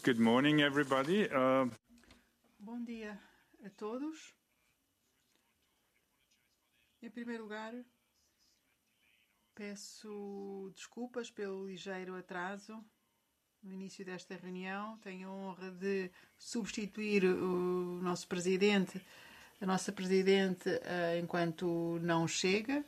Good morning, everybody. Bom dia a todos. Em primeiro lugar, peço desculpas pelo ligeiro atraso no início desta reunião. Tenho a honra de substituir o nosso presidente, a nossa presidente, enquanto não chega.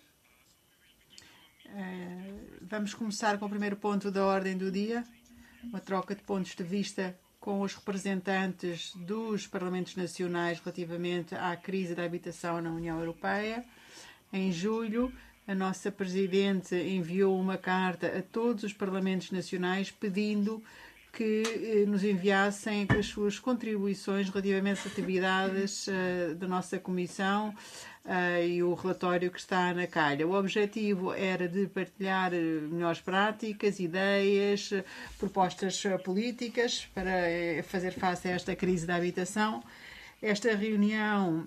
Vamos começar com o primeiro ponto da ordem do dia, uma troca de pontos de vista com os representantes dos Parlamentos Nacionais relativamente à crise da habitação na União Europeia. Em julho, a nossa Presidente enviou uma carta a todos os Parlamentos Nacionais pedindo que nos enviassem as suas contribuições relativamente às atividades da nossa Comissão e o relatório que está na calha. O objetivo era de partilhar melhores práticas, ideias, propostas políticas para fazer face a esta crise da habitação. Esta reunião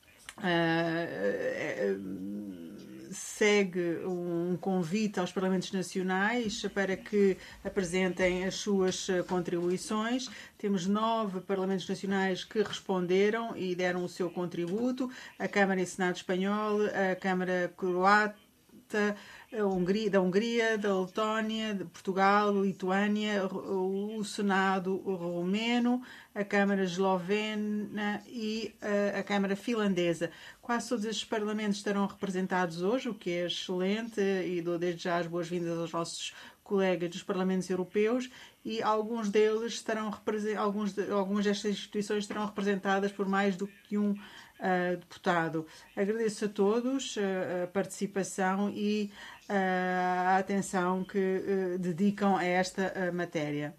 segue um convite aos Parlamentos Nacionais para que apresentem as suas contribuições. Temos 9 Parlamentos Nacionais que responderam e deram o seu contributo: a Câmara e Senado Espanhol, a Câmara Croata, da Hungria, da Letónia, de Portugal, Lituânia, o Senado romeno, a Câmara eslovena e a Câmara finlandesa. Quase todos estes parlamentos estarão representados hoje, o que é excelente, e dou desde já as boas-vindas aos nossos colegas dos Parlamentos Europeus, e alguns deles estarão algumas destas instituições estarão representadas por mais do que um deputado. Agradeço a todos a participação e a atenção que dedicam a esta matéria.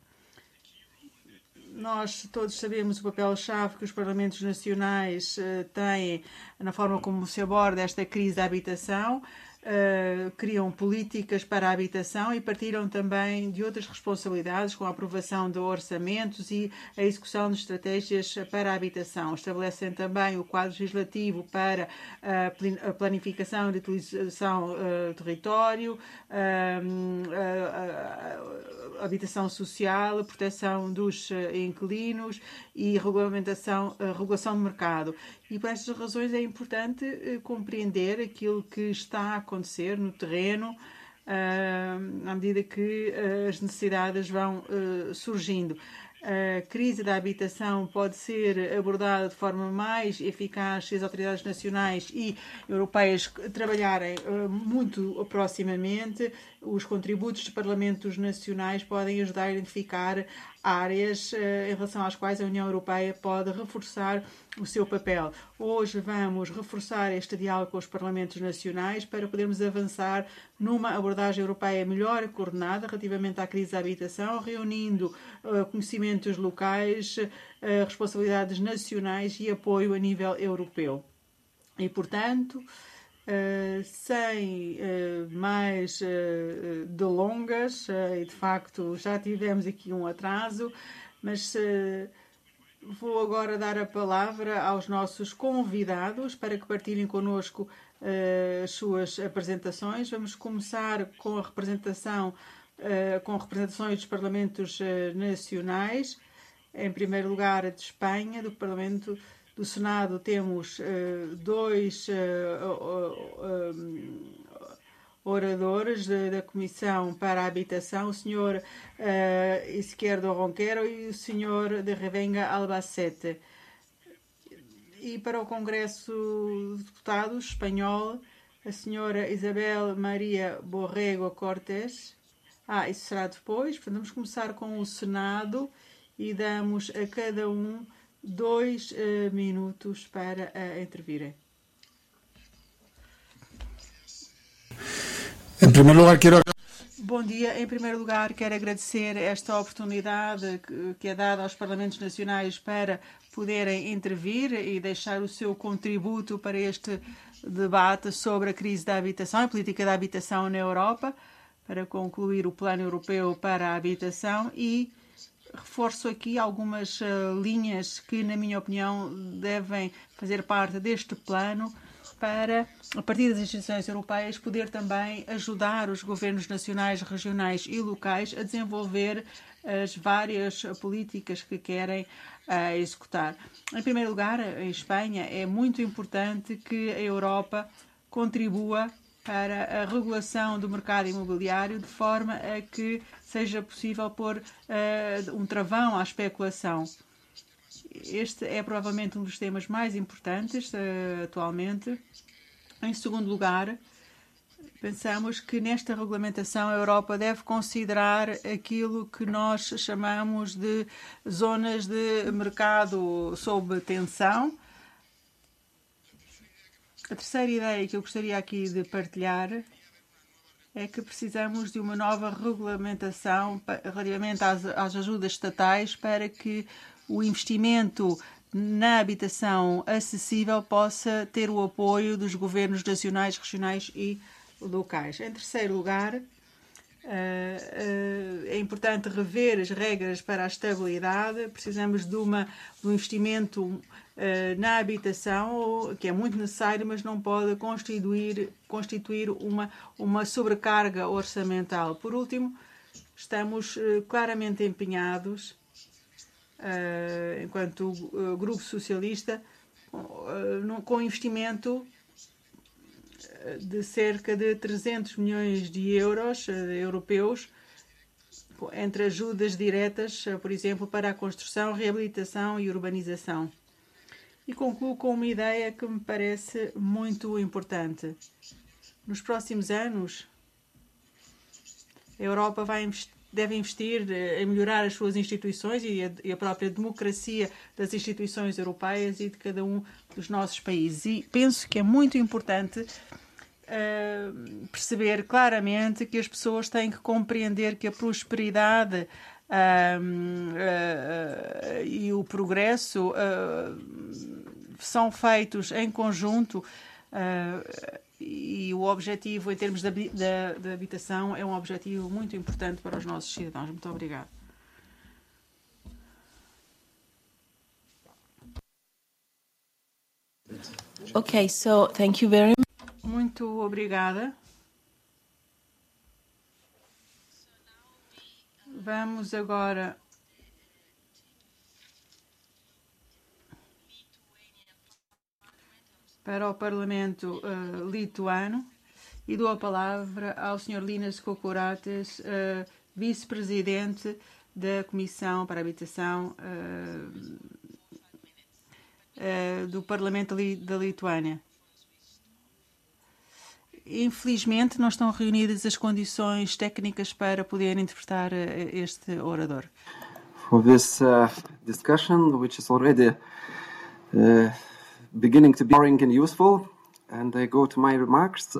Nós todos sabemos o papel-chave que os Parlamentos Nacionais têm na forma como se aborda esta crise da habitação. Criam políticas para a habitação e partilham também de outras responsabilidades, com a aprovação de orçamentos e a execução de estratégias para a habitação. Estabelecem também o quadro legislativo para a planificação e utilização do território, habitação social, proteção dos inquilinos e regulação do mercado. E por estas razões é importante compreender aquilo que está a acontecer no terreno à medida que as necessidades vão surgindo. A crise da habitação pode ser abordada de forma mais eficaz se as autoridades nacionais e europeias trabalharem muito proximamente. Os contributos dos Parlamentos Nacionais podem ajudar a identificar áreas em relação às quais a União Europeia pode reforçar o seu papel. Hoje vamos reforçar este diálogo com os Parlamentos Nacionais para podermos avançar numa abordagem europeia melhor coordenada relativamente à crise da habitação, reunindo conhecimentos locais, responsabilidades nacionais e apoio a nível europeu. E, portanto, sem mais delongas, e de facto já tivemos aqui um atraso, mas vou agora dar a palavra aos nossos convidados para que partilhem connosco as suas apresentações. Vamos começar com a representação, com representações dos Parlamentos Nacionais. Em primeiro lugar, de Espanha, do Parlamento do Senado, temos dois oradores da Comissão para a Habitação, o Sr. Izquierdo Ronquero e o Sr. de Revenga Albacete. E para o Congresso de Deputados espanhol, a Sra. Isabel Maria Borrego Cortés. Isso será depois. Portanto, vamos começar com o Senado e damos a cada um 2 minutos para intervirem. Em primeiro lugar, Bom dia. Em primeiro lugar, quero agradecer esta oportunidade que é dada aos Parlamentos Nacionais para poderem intervir e deixar o seu contributo para este debate sobre a crise da habitação e a política da habitação na Europa, para concluir o Plano Europeu para a Habitação, e reforço aqui algumas linhas que, na minha opinião, devem fazer parte deste plano para, a partir das instituições europeias, poder também ajudar os governos nacionais, regionais e locais a desenvolver as várias políticas que querem executar. Em primeiro lugar, em Espanha, é muito importante que a Europa contribua para a regulação do mercado imobiliário de forma a que seja possível pôr um travão à especulação. Este é provavelmente um dos temas mais importantes atualmente. Em segundo lugar, pensamos que nesta regulamentação a Europa deve considerar aquilo que nós chamamos de zonas de mercado sob tensão. A terceira ideia que eu gostaria aqui de partilhar é que precisamos de uma nova regulamentação relativamente às ajudas estatais para que o investimento na habitação acessível possa ter o apoio dos governos nacionais, regionais e locais. Em terceiro lugar, é importante rever as regras para a estabilidade. Precisamos de um investimento na habitação, que é muito necessário, mas não pode constituir uma sobrecarga orçamental. Por último, estamos claramente empenhados, enquanto Grupo Socialista, com investimento de cerca de 300 milhões de euros europeus, entre ajudas diretas, por exemplo, para a construção, reabilitação e urbanização. E concluo com uma ideia que me parece muito importante. Nos próximos anos, a Europa deve investir em melhorar as suas instituições e a própria democracia das instituições europeias e de cada um dos nossos países. E penso que é muito importante perceber claramente que as pessoas têm que compreender que a prosperidade e o progresso são feitos em conjunto e o objetivo em termos de habitação é um objetivo muito importante para os nossos cidadãos. Muito obrigada. Okay, so thank you very much. Muito obrigada. Vamos agora para o Parlamento lituano e dou a palavra ao Sr. Linas Kokorates, vice-presidente da Comissão para a Habitação do Parlamento da Lituânia. Infelizmente, não estão reunidas as condições técnicas para poder interpretar este orador. For this discussion, which is already beginning to be boring and useful, and I go to my remarks.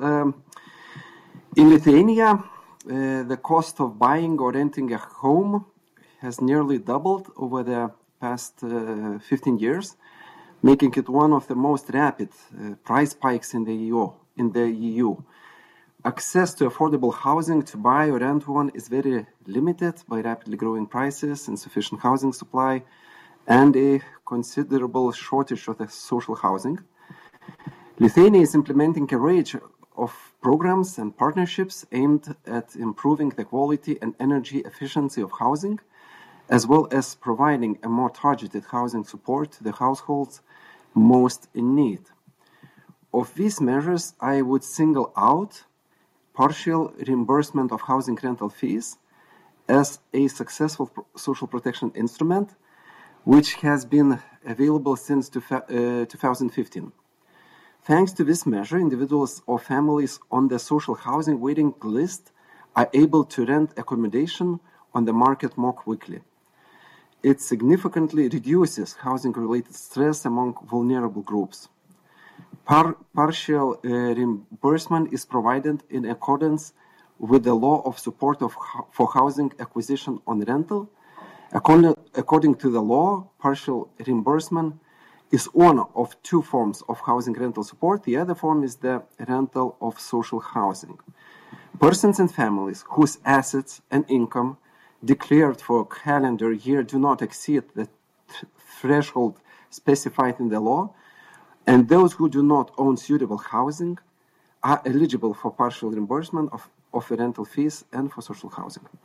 In Lithuania, the cost of buying or renting a home has nearly doubled over the past 15 years, making it one of the most rapid price spikes in the EU. Access to affordable housing to buy or rent one is very limited by rapidly growing prices, insufficient housing supply, and a considerable shortage of the social housing. Lithuania is implementing a range of programs and partnerships aimed at improving the quality and energy efficiency of housing, as well as providing a more targeted housing support to the households most in need. Of these measures, I would single out partial reimbursement of housing rental fees as a successful social protection instrument, which has been available since 2015. Thanks to this measure, individuals or families on the social housing waiting list are able to rent accommodation on the market more quickly. It significantly reduces housing-related stress among vulnerable groups. Partial reimbursement is provided in accordance with the law of support for housing acquisition on rental. According to the law, partial reimbursement is one of two forms of housing rental support. The other form is the rental of social housing. Persons and families whose assets and income declared for a calendar year do not exceed the threshold specified in the law, and those who do not own suitable housing are eligible for partial reimbursement of rental fees and for social housing.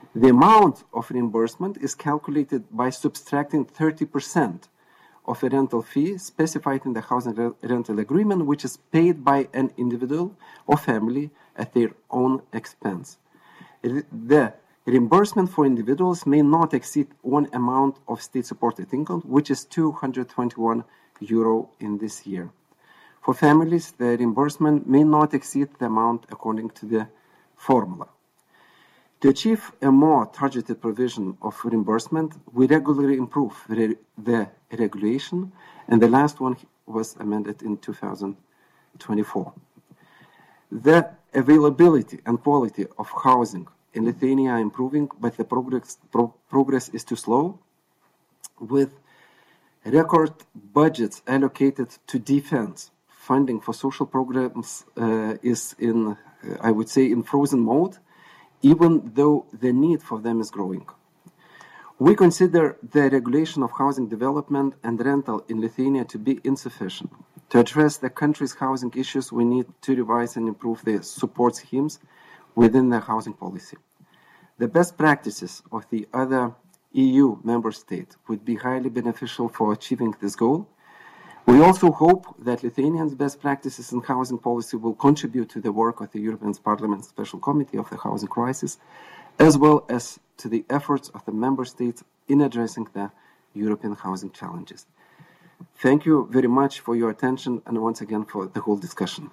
The amount of reimbursement is calculated by subtracting 30% of a rental fee specified in the housing rental agreement, which is paid by an individual or family at their own expense. The reimbursement for individuals may not exceed one amount of state-supported income, which is €221 in this year. For families, the reimbursement may not exceed the amount according to the formula. To achieve a more targeted provision of reimbursement, we regularly improve the regulation, and the last one was amended in 2024. The availability and quality of housing in Lithuania are improving, but the progress is too slow. With record budgets allocated to defense, funding for social programs is in, I would say, in frozen mode, even though the need for them is growing. We consider the regulation of housing development and rental in Lithuania to be insufficient. To address the country's housing issues, we need to revise and improve the support schemes within the housing policy. The best practices of the other EU member states would be highly beneficial for achieving this goal. We also hope that Lithuanians' best practices in housing policy will contribute to the work of the European Parliament Special Committee of the Housing Crisis, as well as to the efforts of the member states in addressing the European housing challenges. Thank you very much for your attention and once again for the whole discussion.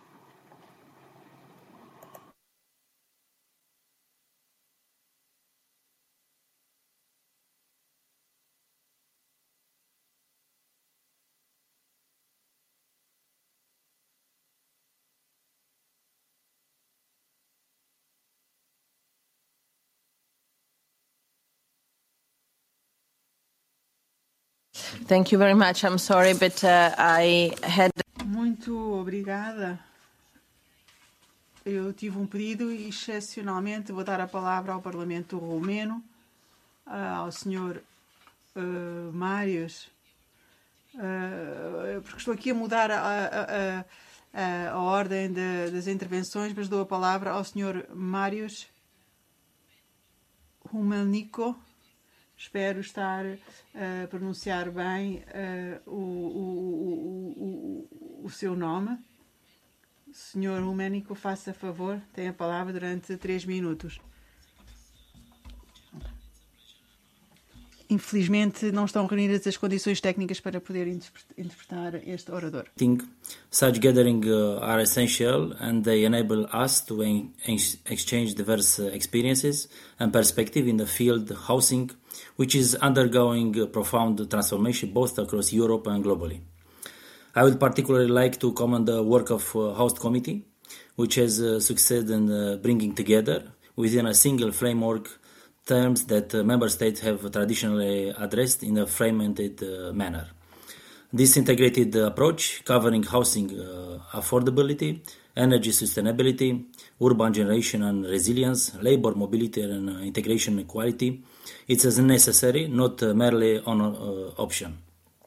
Thank you very much. I'm sorry, but I had... Muito obrigada. Eu tive pedido e, excepcionalmente, vou dar a palavra ao Parlamento Romeno, ao Sr. Marius, porque estou aqui a mudar a ordem das intervenções, mas dou a palavra ao Sr. Marius Humelniko. Espero estar a pronunciar bem o seu nome. Senhor Humelniko, faça favor, tem a palavra durante 3 minutos. Infelizmente, não estão reunidas as condições técnicas para poder interpretar este orador. I think such gatherings are essential and they enable us to exchange diverse experiences and perspectives in the field housing, which is undergoing profound transformation both across Europe and globally. I would particularly like to commend the work of House Committee, which has succeeded in bringing together within a single framework terms that member states have traditionally addressed in a fragmented manner. This integrated approach, covering housing affordability, energy sustainability, urban generation and resilience, labor mobility and integration equality, it's as necessary, not merely an option.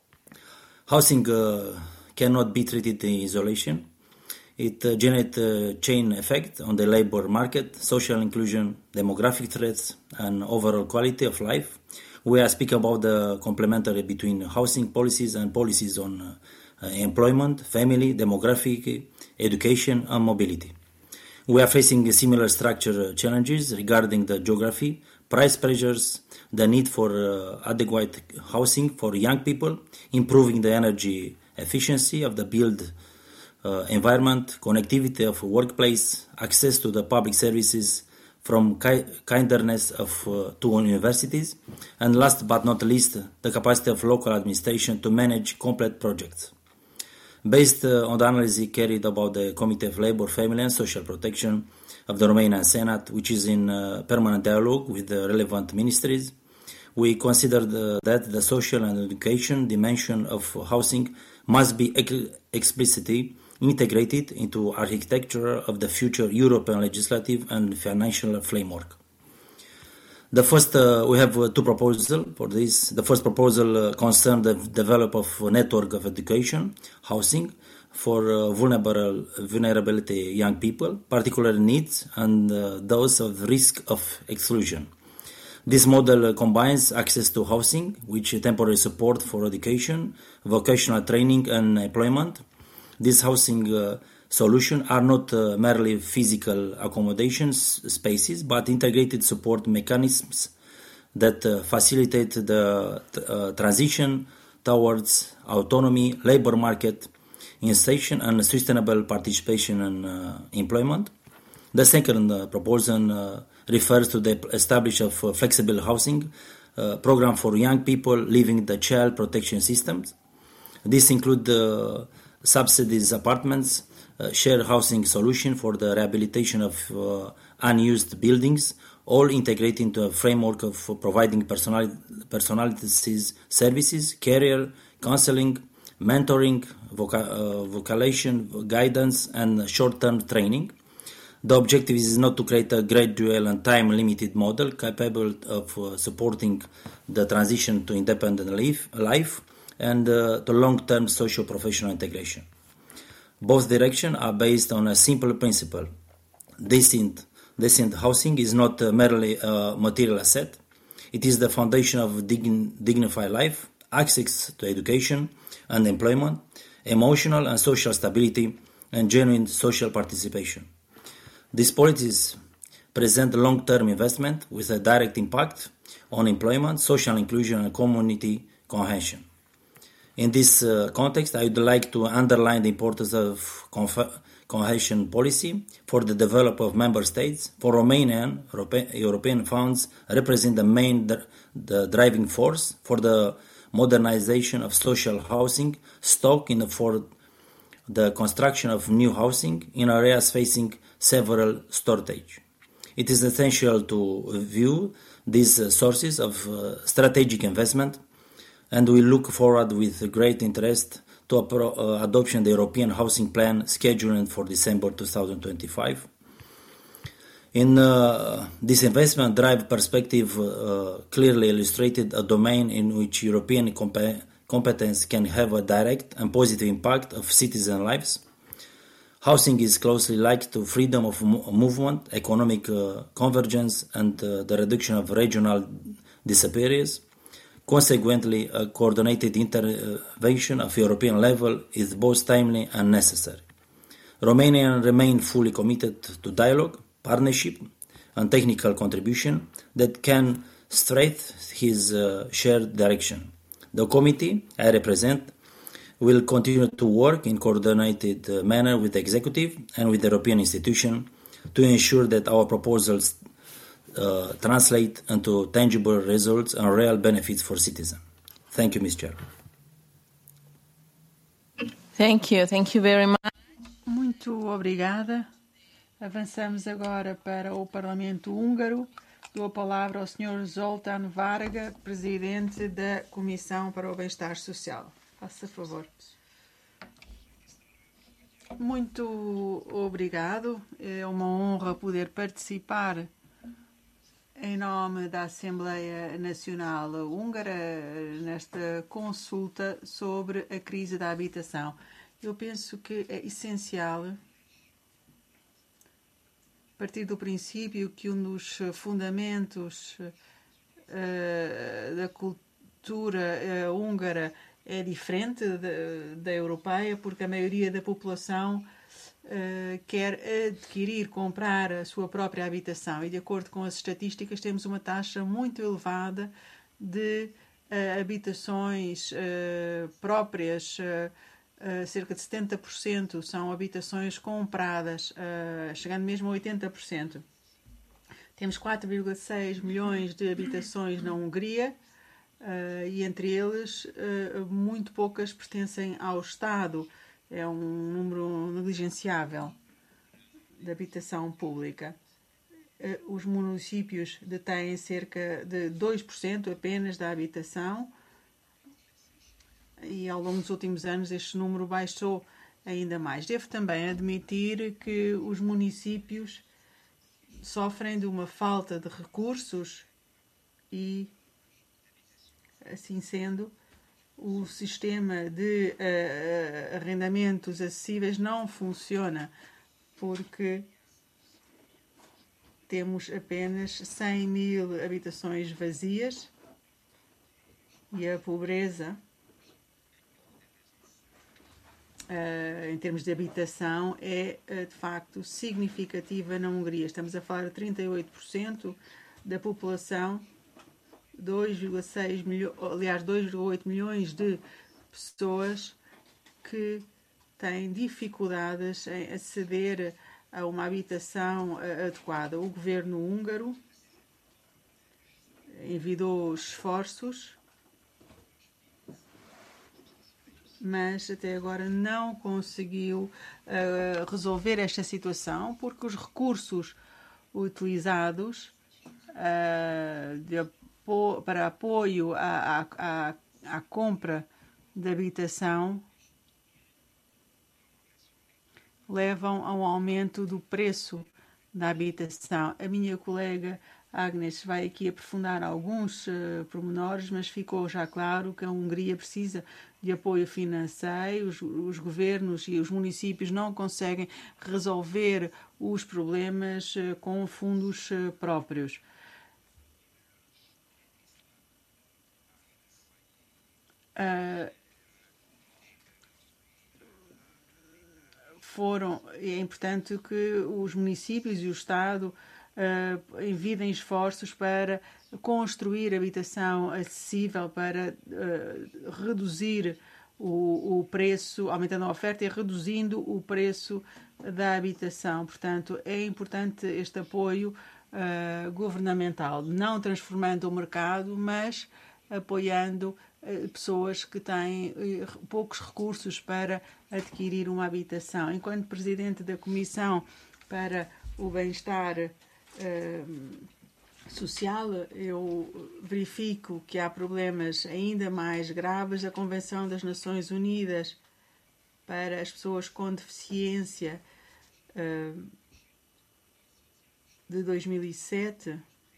Housing cannot be treated in isolation. It generates a chain effect on the labor market, social inclusion, demographic threats, and overall quality of life. We are speaking about the complementary between housing policies and policies on employment, family, demographic, education, and mobility. We are facing similar structural challenges regarding the geography, price pressures, the need for adequate housing for young people, improving the energy efficiency of the built environment, connectivity of workplace, access to the public services from kindness to universities, and last but not least, the capacity of local administration to manage complex projects. Based on the analysis carried about the Committee of Labour, Family and Social Protection of the Romanian Senate, which is in permanent dialogue with the relevant ministries, we consider that the social and education dimension of housing must be explicitly integrated into architecture of the future European legislative and financial framework. The first, we have 2 proposals for this. The first proposal concerns the development of a network of education, housing for vulnerability young people, particular needs and those of risk of exclusion. This model combines access to housing, which is temporary support for education, vocational training and employment. These housing solutions are not merely physical accommodations spaces, but integrated support mechanisms that facilitate the transition towards autonomy, labor market, insertion and sustainable participation in employment. The second proposal refers to the establishment of flexible housing program for young people living in the child protection systems. This includes subsidized apartments, shared housing solution for the rehabilitation of unused buildings, all integrated into a framework of providing personalities services, career, counseling, mentoring, vocation, guidance, and short-term training. The objective is not to create a gradual and time-limited model capable of supporting the transition to independent life and to long-term socio-professional integration. Both directions are based on a simple principle. Decent housing is not merely a material asset. It is the foundation of dignified life, access to education and employment, emotional and social stability, and genuine social participation. These policies present long-term investment with a direct impact on employment, social inclusion, and community cohesion. In this context, I would like to underline the importance of cohesion policy for the development of member states. For Romania, European funds represent the driving force for the modernization of social housing stock for the construction of new housing in areas facing several shortage. It is essential to view these sources of strategic investment, and we look forward with great interest to adoption of the European Housing Plan scheduled for December 2025. In this investment drive perspective clearly illustrated a domain in which European competence can have a direct and positive impact of citizen lives. Housing is closely linked to freedom of movement, economic convergence, and the reduction of regional disparities. Consequently, a coordinated intervention of European level is both timely and necessary. Romania remains fully committed to dialogue, partnership, and technical contribution that can strengthen his shared direction. The committee I represent will continue to work in coordinated manner with the executive and with the European institutions to ensure that our proposals translate into tangible results and real benefits for citizens. Thank you, Ms. Chair. Thank you very much. Muito obrigada. Avançamos agora para o Parlamento Húngaro. Dou a palavra ao Sr. Zoltán Varga, Presidente da Comissão para o Bem-Estar Social. Faça favor. Muito obrigado. É uma honra poder participar em nome da Assembleia Nacional Húngara nesta consulta sobre a crise da habitação. Eu penso que é essencial partir do princípio que um dos fundamentos da cultura húngara é diferente da europeia, porque a maioria da população quer adquirir, comprar a sua própria habitação. E, de acordo com as estatísticas, temos uma taxa muito elevada de habitações próprias. Cerca de 70% são habitações compradas, chegando mesmo a 80%. Temos 4,6 milhões de habitações na Hungria e, entre eles, muito poucas pertencem ao Estado. É um número negligenciável de habitação pública. Os municípios detêm cerca de 2% apenas da habitação e ao longo dos últimos anos este número baixou ainda mais. Devo também admitir que os municípios sofrem de uma falta de recursos e, assim sendo, o sistema de arrendamentos acessíveis não funciona porque temos apenas 100.000 habitações vazias e a pobreza, em termos de habitação, é de facto significativa na Hungria. Estamos a falar de 38% da população, 2,6 milhões, aliás, 2,8 milhões de pessoas que têm dificuldades em aceder a uma habitação adequada. O governo húngaro envidou esforços, mas até agora não conseguiu resolver esta situação, porque os recursos utilizados para apoio à compra de habitação levam a um aumento do preço da habitação. A minha colega Agnes vai aqui aprofundar alguns pormenores, mas ficou já claro que a Hungria precisa de apoio financeiro. Os governos e os municípios não conseguem resolver os problemas com fundos próprios. É importante que os municípios e o Estado envidem esforços para construir habitação acessível, para reduzir o preço, aumentando a oferta e reduzindo o preço da habitação. Portanto, é importante este apoio governamental, não transformando o mercado, mas apoiando pessoas que têm poucos recursos para adquirir uma habitação. Enquanto presidente da Comissão para o Bem-Estar Social, eu verifico que há problemas ainda mais graves. A Convenção das Nações Unidas para as pessoas com deficiência de 2007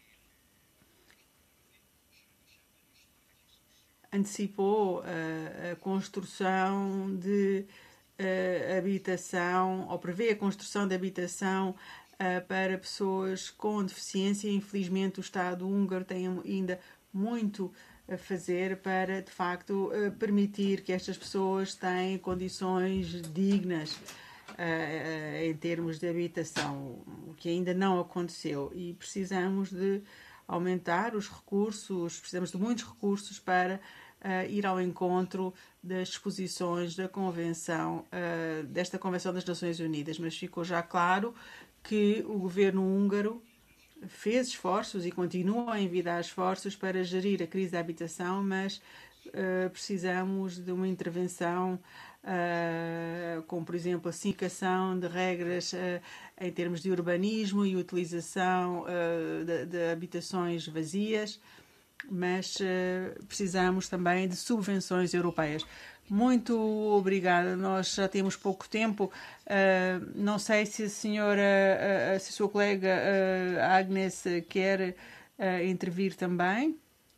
antecipou a construção de habitação, ou prevê a construção de habitação para pessoas com deficiência. Infelizmente, o Estado húngaro tem ainda muito a fazer para, de facto, permitir que estas pessoas tenham condições dignas em termos de habitação, o que ainda não aconteceu. E precisamos de aumentar os recursos, precisamos de muitos recursos para ir ao encontro das disposições da Convenção, desta Convenção das Nações Unidas. Mas ficou já claro que o governo húngaro fez esforços e continua a envidar esforços para gerir a crise da habitação, mas precisamos de uma intervenção como, por exemplo, a simplificação de regras em termos de urbanismo e utilização de habitações vazias, mas precisamos também de subvenções europeias. Muito obrigada. Nós já temos pouco tempo. Não sei se a senhora, se a sua colega Agnes quer intervir também.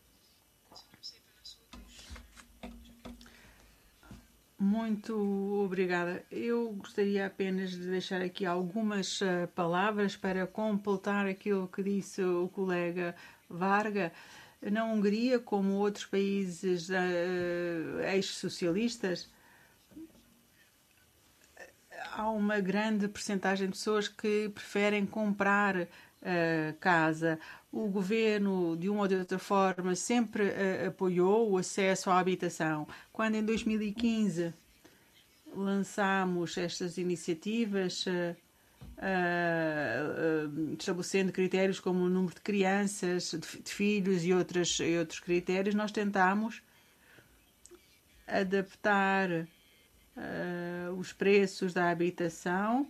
Muito obrigada. Eu gostaria apenas de deixar aqui algumas palavras para completar aquilo que disse o colega Varga. Na Hungria, como outros países ex-socialistas, há uma grande percentagem de pessoas que preferem comprar casa. O governo, de uma ou de outra forma, sempre apoiou o acesso à habitação. Quando, em 2015, lançámos estas iniciativas, estabelecendo critérios como o número de crianças, de filhos e outros critérios, nós tentámos adaptar os preços da habitação,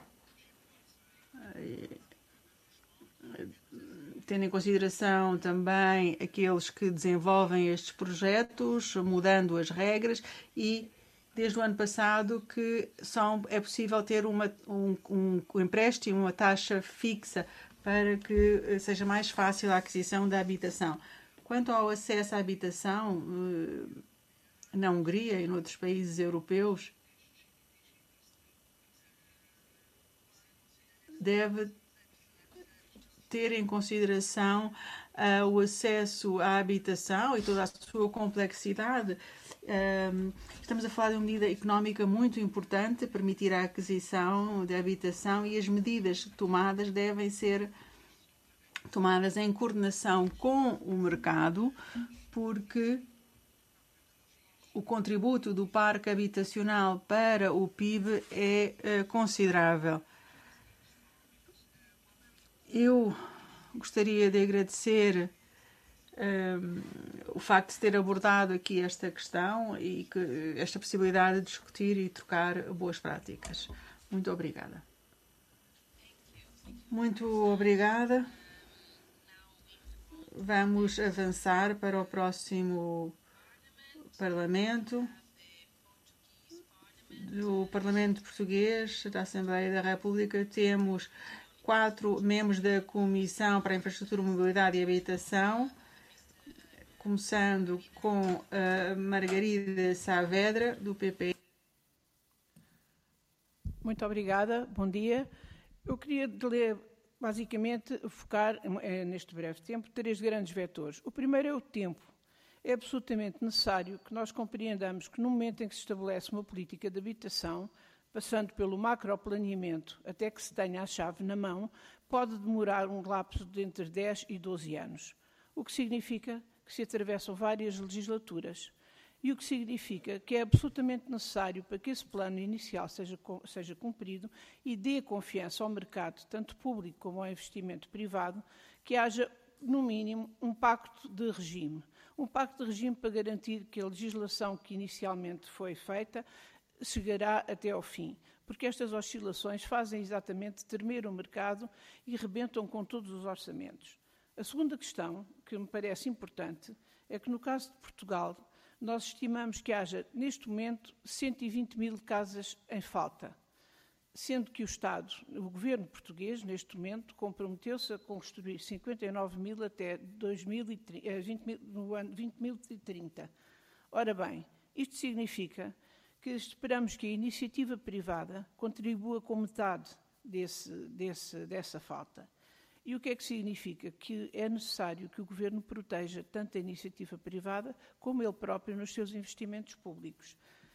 tendo em consideração também aqueles que desenvolvem estes projetos, mudando as regras, e desde o ano passado que é possível ter um empréstimo, uma taxa fixa, para que seja mais fácil a aquisição da habitação. Quanto ao acesso à habitação, na Hungria e em outros países europeus, ter em consideração o acesso à habitação e toda a sua complexidade. Estamos a falar de uma medida económica muito importante, permitir a aquisição de habitação, e as medidas tomadas devem ser tomadas em coordenação com o mercado, porque o contributo do parque habitacional para o PIB é considerável. Eu gostaria de agradecer o facto de se ter abordado aqui esta questão e que esta possibilidade de discutir e trocar boas práticas. Muito obrigada. Muito obrigada. Vamos avançar para o próximo Parlamento. Do Parlamento Português, da Assembleia da República, temos 4 membros da Comissão para a Infraestrutura, Mobilidade e Habitação, começando com a Margarida Saavedra, do PP. Muito obrigada, bom dia. Eu queria basicamente focar neste breve tempo 3 grandes vetores. O primeiro é o tempo. É absolutamente necessário que nós compreendamos que no momento em que se estabelece uma política de habitação, passando pelo macroplaneamento até que se tenha a chave na mão, pode demorar um lapso de entre 10 e 12 anos. O que significa que se atravessam várias legislaturas. E o que significa que é absolutamente necessário para que esse plano inicial seja cumprido e dê confiança ao mercado, tanto público como ao investimento privado, que haja, no mínimo, um pacto de regime. Um pacto de regime para garantir que a legislação que inicialmente foi feita chegará até ao fim, porque estas oscilações fazem exatamente tremer o mercado e rebentam com todos os orçamentos. A segunda questão, que me parece importante, é que no caso de Portugal, nós estimamos que haja, neste momento, 120 mil casas em falta, sendo que o Estado, o governo português, neste momento, comprometeu-se a construir 59 mil até 2030. Ora bem, isto significa que esperamos que a iniciativa privada contribua com metade dessa falta. E o que é que significa? Que é necessário que o Governo proteja tanto a iniciativa privada como ele próprio nos seus investimentos públicos.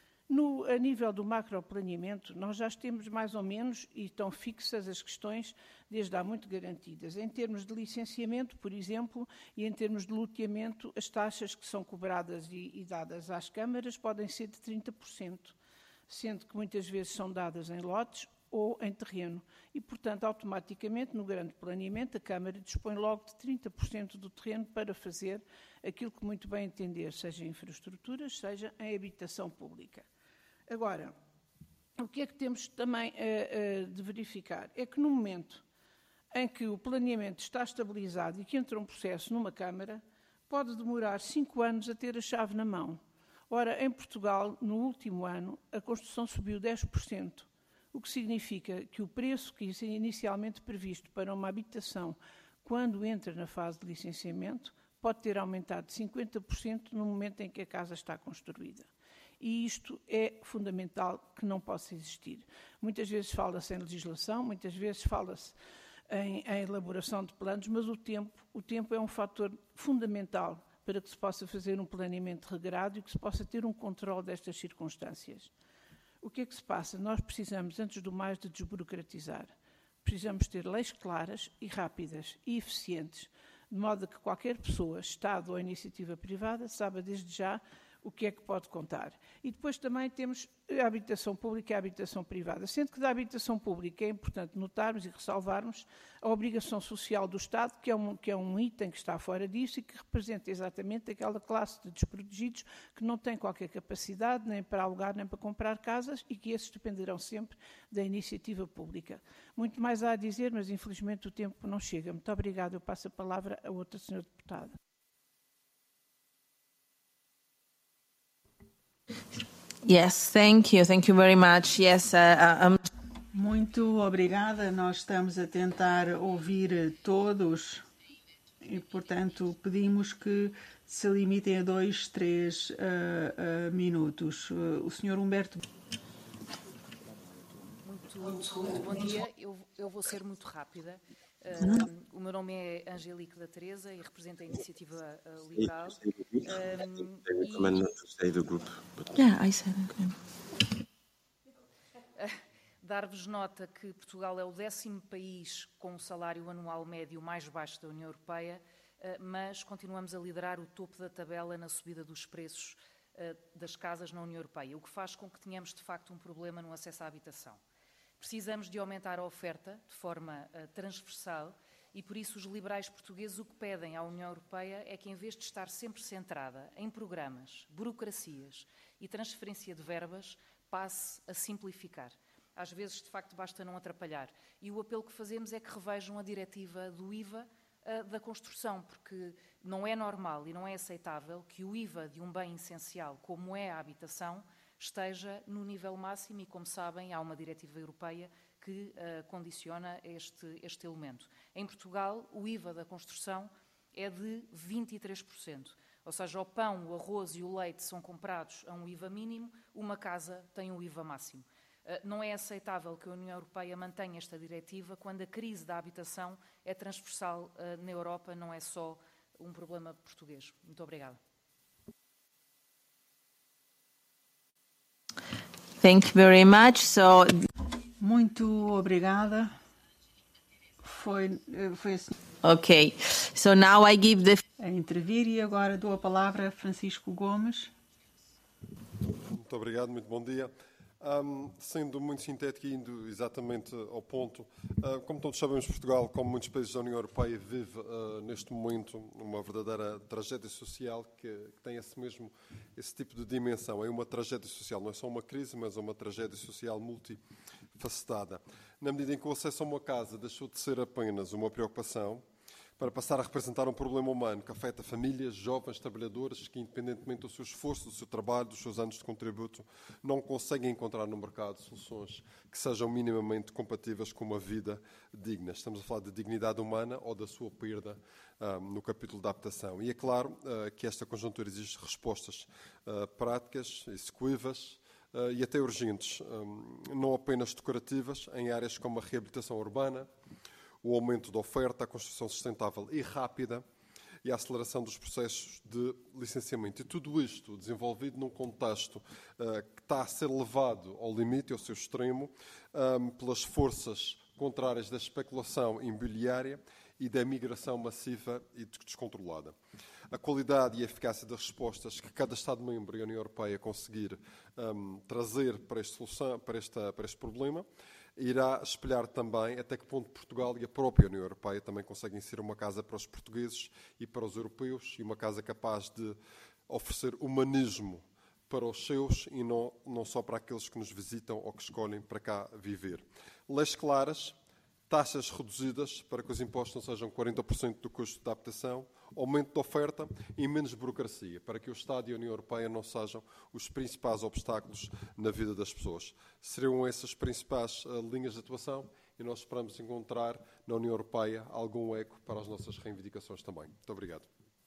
A nível do macroplaneamento, nós já temos mais ou menos, e estão fixas as questões, desde há muito garantidas. Em termos de licenciamento, por exemplo, e em termos de loteamento, as taxas que são cobradas e dadas às câmaras podem ser de 30%, sendo que muitas vezes são dadas em lotes ou em terreno. E, portanto, automaticamente, no grande planeamento, a Câmara dispõe logo de 30% do terreno para fazer aquilo que muito bem entender, seja em infraestruturas, seja em habitação pública. Agora, o que é que temos também de verificar? É que no momento em que o planeamento está estabilizado e que entra um processo numa Câmara, pode demorar 5 anos a ter a chave na mão. Ora, em Portugal, no último ano, a construção subiu 10%. O que significa que o preço que é inicialmente previsto para uma habitação, quando entra na fase de licenciamento, pode ter aumentado de 50% no momento em que a casa está construída. E isto é fundamental que não possa existir. Muitas vezes fala-se em legislação, muitas vezes fala-se em elaboração de planos, mas o tempo é um fator fundamental para que se possa fazer um planeamento regrado e que se possa ter um controle destas circunstâncias. O que é que se passa? Nós precisamos, antes do mais, de desburocratizar. Precisamos ter leis claras e rápidas e eficientes, de modo que qualquer pessoa, Estado ou iniciativa privada, saiba desde já o que é que pode contar. E depois também temos a habitação pública e a habitação privada. Sendo que da habitação pública é importante notarmos e ressalvarmos a obrigação social do Estado, que é um item que está fora disso e que representa exatamente aquela classe de desprotegidos que não tem qualquer capacidade nem para alugar nem para comprar casas e que esses dependerão sempre da iniciativa pública. Muito mais há a dizer, mas infelizmente o tempo não chega. Muito obrigada. Eu passo a palavra a outra senhora deputada. Yes, thank you. Thank you very much. Yes, Muito obrigada. Nós estamos a tentar ouvir todos e, portanto, pedimos que se limitem a 2, 3 minutos. O Sr. Humberto. Muito bom dia. Eu vou ser muito rápida. O meu nome é Angelique da Teresa e represento a iniciativa Legal. Yeah, I said okay. Dar-vos nota que Portugal é o 10º país com o salário anual médio mais baixo da União Europeia, mas continuamos a liderar o topo da tabela na subida dos preços das casas na União Europeia, o que faz com que tenhamos, de facto, um problema no acesso à habitação. Precisamos de aumentar a oferta de forma transversal e, por isso, os liberais portugueses o que pedem à União Europeia é que, em vez de estar sempre centrada em programas, burocracias e transferência de verbas, passe a simplificar. Às vezes, de facto, basta não atrapalhar. E o apelo que fazemos é que revejam a diretiva do IVA da construção, porque não é normal e não é aceitável que o IVA de um bem essencial, como é a habitação, esteja no nível máximo e, como sabem, há uma diretiva europeia que condiciona este elemento. Em Portugal, o IVA da construção é de 23%. Ou seja, o pão, o arroz e o leite são comprados a um IVA mínimo, uma casa tem um IVA máximo. Não é aceitável que a União Europeia mantenha esta diretiva quando a crise da habitação é transversal na Europa, não é só um problema português. Muito obrigada. Thank you very much. Muito obrigada. Foi assim. Okay. So now I give the A intervir e agora dou a palavra a Francisco Gomes. Muito obrigado, muito bom dia. Sendo muito sintético e indo exatamente ao ponto, como todos sabemos, Portugal, como muitos países da União Europeia, vive neste momento uma verdadeira tragédia social que tem esse tipo de dimensão. É uma tragédia social, não é só uma crise, mas é uma tragédia social multifacetada. Na medida em que o acesso a uma casa deixou de ser apenas uma preocupação, para passar a representar um problema humano que afeta famílias, jovens, trabalhadores que, independentemente do seu esforço, do seu trabalho, dos seus anos de contributo, não conseguem encontrar no mercado soluções que sejam minimamente compatíveis com uma vida digna. Estamos a falar de dignidade humana ou da sua perda no capítulo da adaptação. E é claro que esta conjuntura exige respostas práticas, executivas e até urgentes, não apenas decorativas, em áreas como a reabilitação urbana, o aumento da oferta, a construção sustentável e rápida e a aceleração dos processos de licenciamento. E tudo isto desenvolvido num contexto que está a ser levado ao limite, ao seu extremo, pelas forças contrárias da especulação imobiliária e da migração massiva e descontrolada. A qualidade e a eficácia das respostas que cada Estado-membro e a União Europeia conseguir trazer para este problema irá espelhar também até que ponto Portugal e a própria União Europeia também conseguem ser uma casa para os portugueses e para os europeus e uma casa capaz de oferecer humanismo para os seus e não só para aqueles que nos visitam ou que escolhem para cá viver. Leis claras, taxas reduzidas para que os impostos não sejam 40% do custo da habitação, aumento da oferta e menos burocracia, para que o Estado e a União Europeia não sejam os principais obstáculos na vida das pessoas. Seriam essas principais linhas de atuação e nós esperamos encontrar na União Europeia algum eco para as nossas reivindicações também. Muito obrigado.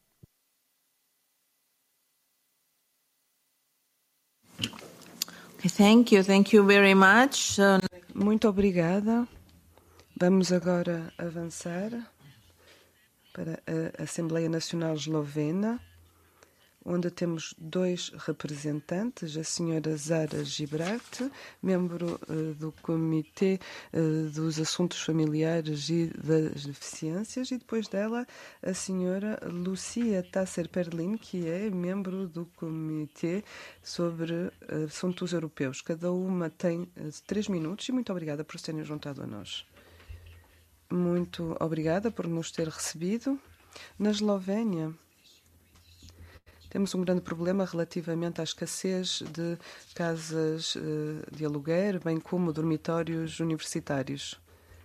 Thank you very much. Muito obrigada. Vamos agora avançar para a Assembleia Nacional Eslovena, onde temos dois representantes, a senhora Zara Gibrat, membro do Comitê dos Assuntos Familiares e das Deficiências, e depois dela a senhora Lucia Tasser-Perlin, que é membro do Comitê sobre Assuntos Europeus. Cada uma tem 3 minutos e muito obrigada por se terem juntado a nós. Muito obrigada por nos ter recebido. Na Eslovénia, temos um grande problema relativamente à escassez de casas de aluguer, bem como dormitórios universitários.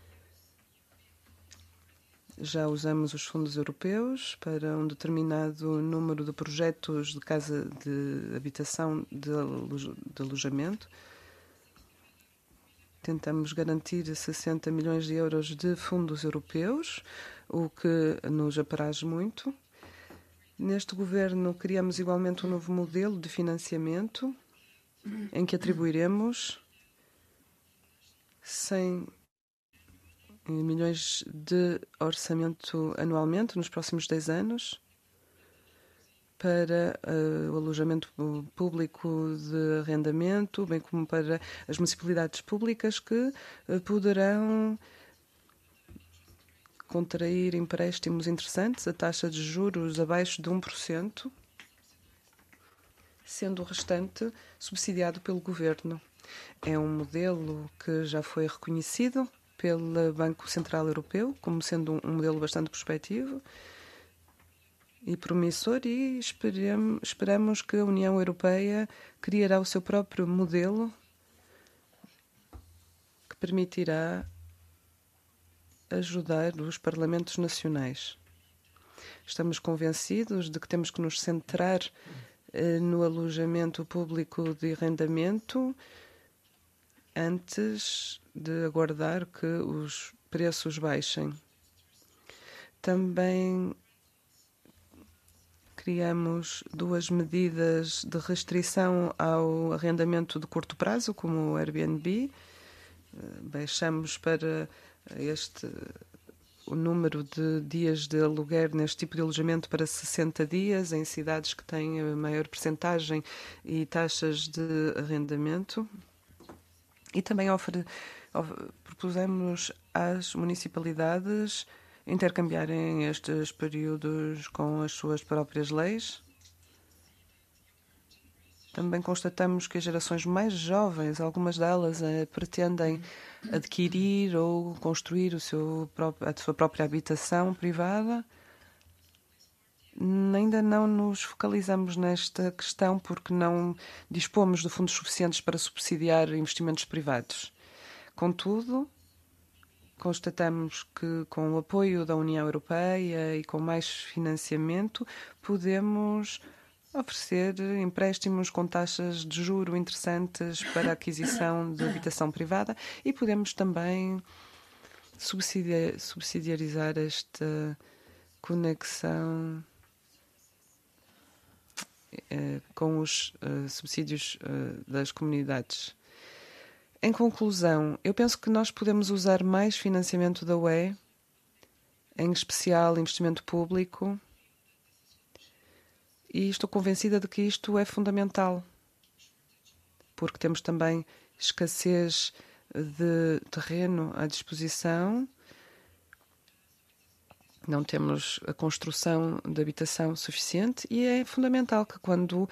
Já usamos os fundos europeus para um determinado número de projetos de casa de habitação de alojamento. Tentamos garantir 60 milhões de euros de fundos europeus, o que nos apraz muito. Neste governo, criamos igualmente um novo modelo de financiamento, em que atribuiremos 100 milhões de orçamento anualmente nos próximos 10 anos para o alojamento público de arrendamento, bem como para as municipalidades públicas que poderão contrair empréstimos interessantes a taxa de juros abaixo de 1%, sendo o restante subsidiado pelo governo. É um modelo que já foi reconhecido pelo Banco Central Europeu como sendo um modelo bastante prospectivo e promissor, e esperamos que a União Europeia criará o seu próprio modelo que permitirá ajudar os parlamentos nacionais. Estamos convencidos de que temos que nos centrar no alojamento público de arrendamento antes de aguardar que os preços baixem. Também criamos 2 medidas de restrição ao arrendamento de curto prazo, como o Airbnb. Baixamos para o número de dias de aluguer neste tipo de alojamento para 60 dias, em cidades que têm a maior percentagem e taxas de arrendamento. E também propusemos às municipalidades intercambiarem estes períodos com as suas próprias leis. Também constatamos que as gerações mais jovens, algumas delas pretendem adquirir ou construir a sua própria habitação privada. Ainda não nos focalizamos nesta questão porque não dispomos de fundos suficientes para subsidiar investimentos privados. Contudo, constatamos que, com o apoio da União Europeia e com mais financiamento, podemos oferecer empréstimos com taxas de juro interessantes para a aquisição de habitação privada e podemos também subsidiarizar esta conexão com os subsídios das comunidades. Em conclusão, eu penso que nós podemos usar mais financiamento da UE, em especial investimento público, e estou convencida de que isto é fundamental, porque temos também escassez de terreno à disposição, não temos a construção de habitação suficiente e é fundamental que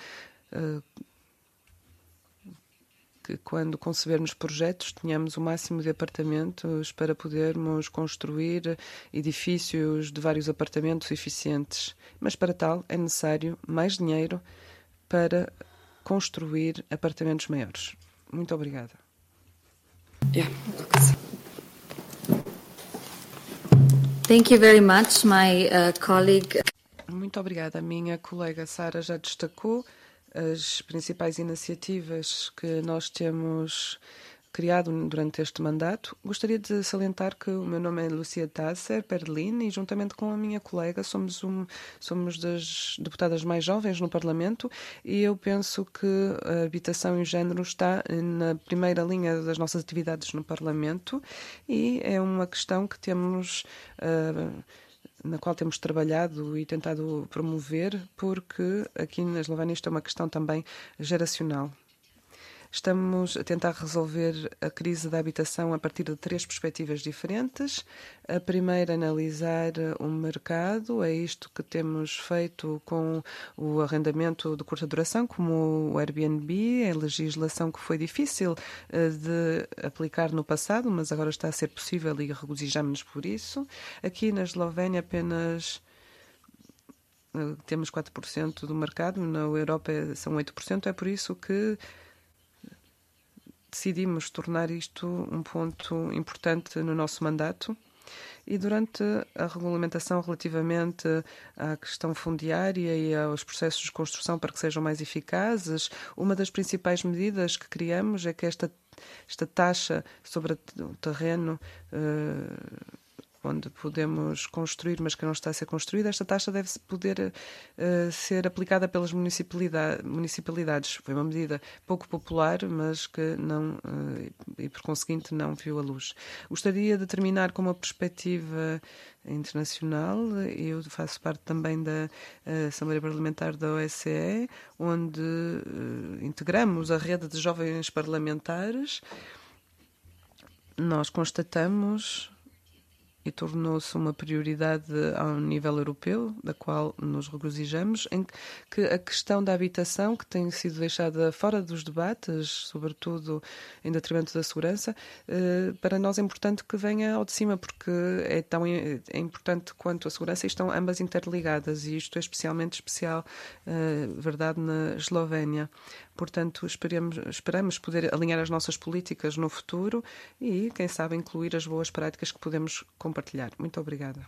quando concebermos projetos tenhamos o máximo de apartamentos para podermos construir edifícios de vários apartamentos eficientes. Mas para tal é necessário mais dinheiro para construir apartamentos maiores. Muito obrigada. Thank you very much, my colleague. Muito obrigada. A minha colega Sara já destacou as principais iniciativas que nós temos criado durante este mandato. Gostaria de salientar que o meu nome é Lucia Tasser Perlin e, juntamente com a minha colega, somos das deputadas mais jovens no Parlamento e eu penso que a habitação e o género está na primeira linha das nossas atividades no Parlamento e é uma questão que temos na qual temos trabalhado e tentado promover, porque aqui na Eslovénia isto é uma questão também geracional. Estamos a tentar resolver a crise da habitação a partir de 3 perspectivas diferentes. A primeira, analisar o mercado, é isto que temos feito com o arrendamento de curta duração, como o Airbnb, a legislação que foi difícil de aplicar no passado, mas agora está a ser possível e regozijamos-nos por isso. Aqui na Eslovénia apenas temos 4% do mercado, na Europa são 8%, é por isso que decidimos tornar isto um ponto importante no nosso mandato e durante a regulamentação relativamente à questão fundiária e aos processos de construção para que sejam mais eficazes, uma das principais medidas que criamos é que esta taxa sobre o terreno onde podemos construir, mas que não está a ser construída, esta taxa deve poder ser aplicada pelas municipalidades. Foi uma medida pouco popular, mas que não, e por conseguinte, não viu a luz. Gostaria de terminar com uma perspectiva internacional. Eu faço parte também da Assembleia Parlamentar da OSCE, onde integramos a rede de jovens parlamentares. Nós constatamos, e tornou-se uma prioridade ao nível europeu, da qual nos regozijamos, em que a questão da habitação, que tem sido deixada fora dos debates, sobretudo em detrimento da segurança, para nós é importante que venha ao de cima, porque é importante quanto a segurança, e estão ambas interligadas, e isto é especialmente verdade na Eslovénia. Portanto, esperamos poder alinhar as nossas políticas no futuro e, quem sabe, incluir as boas práticas que podemos compartilhar. Muito obrigada.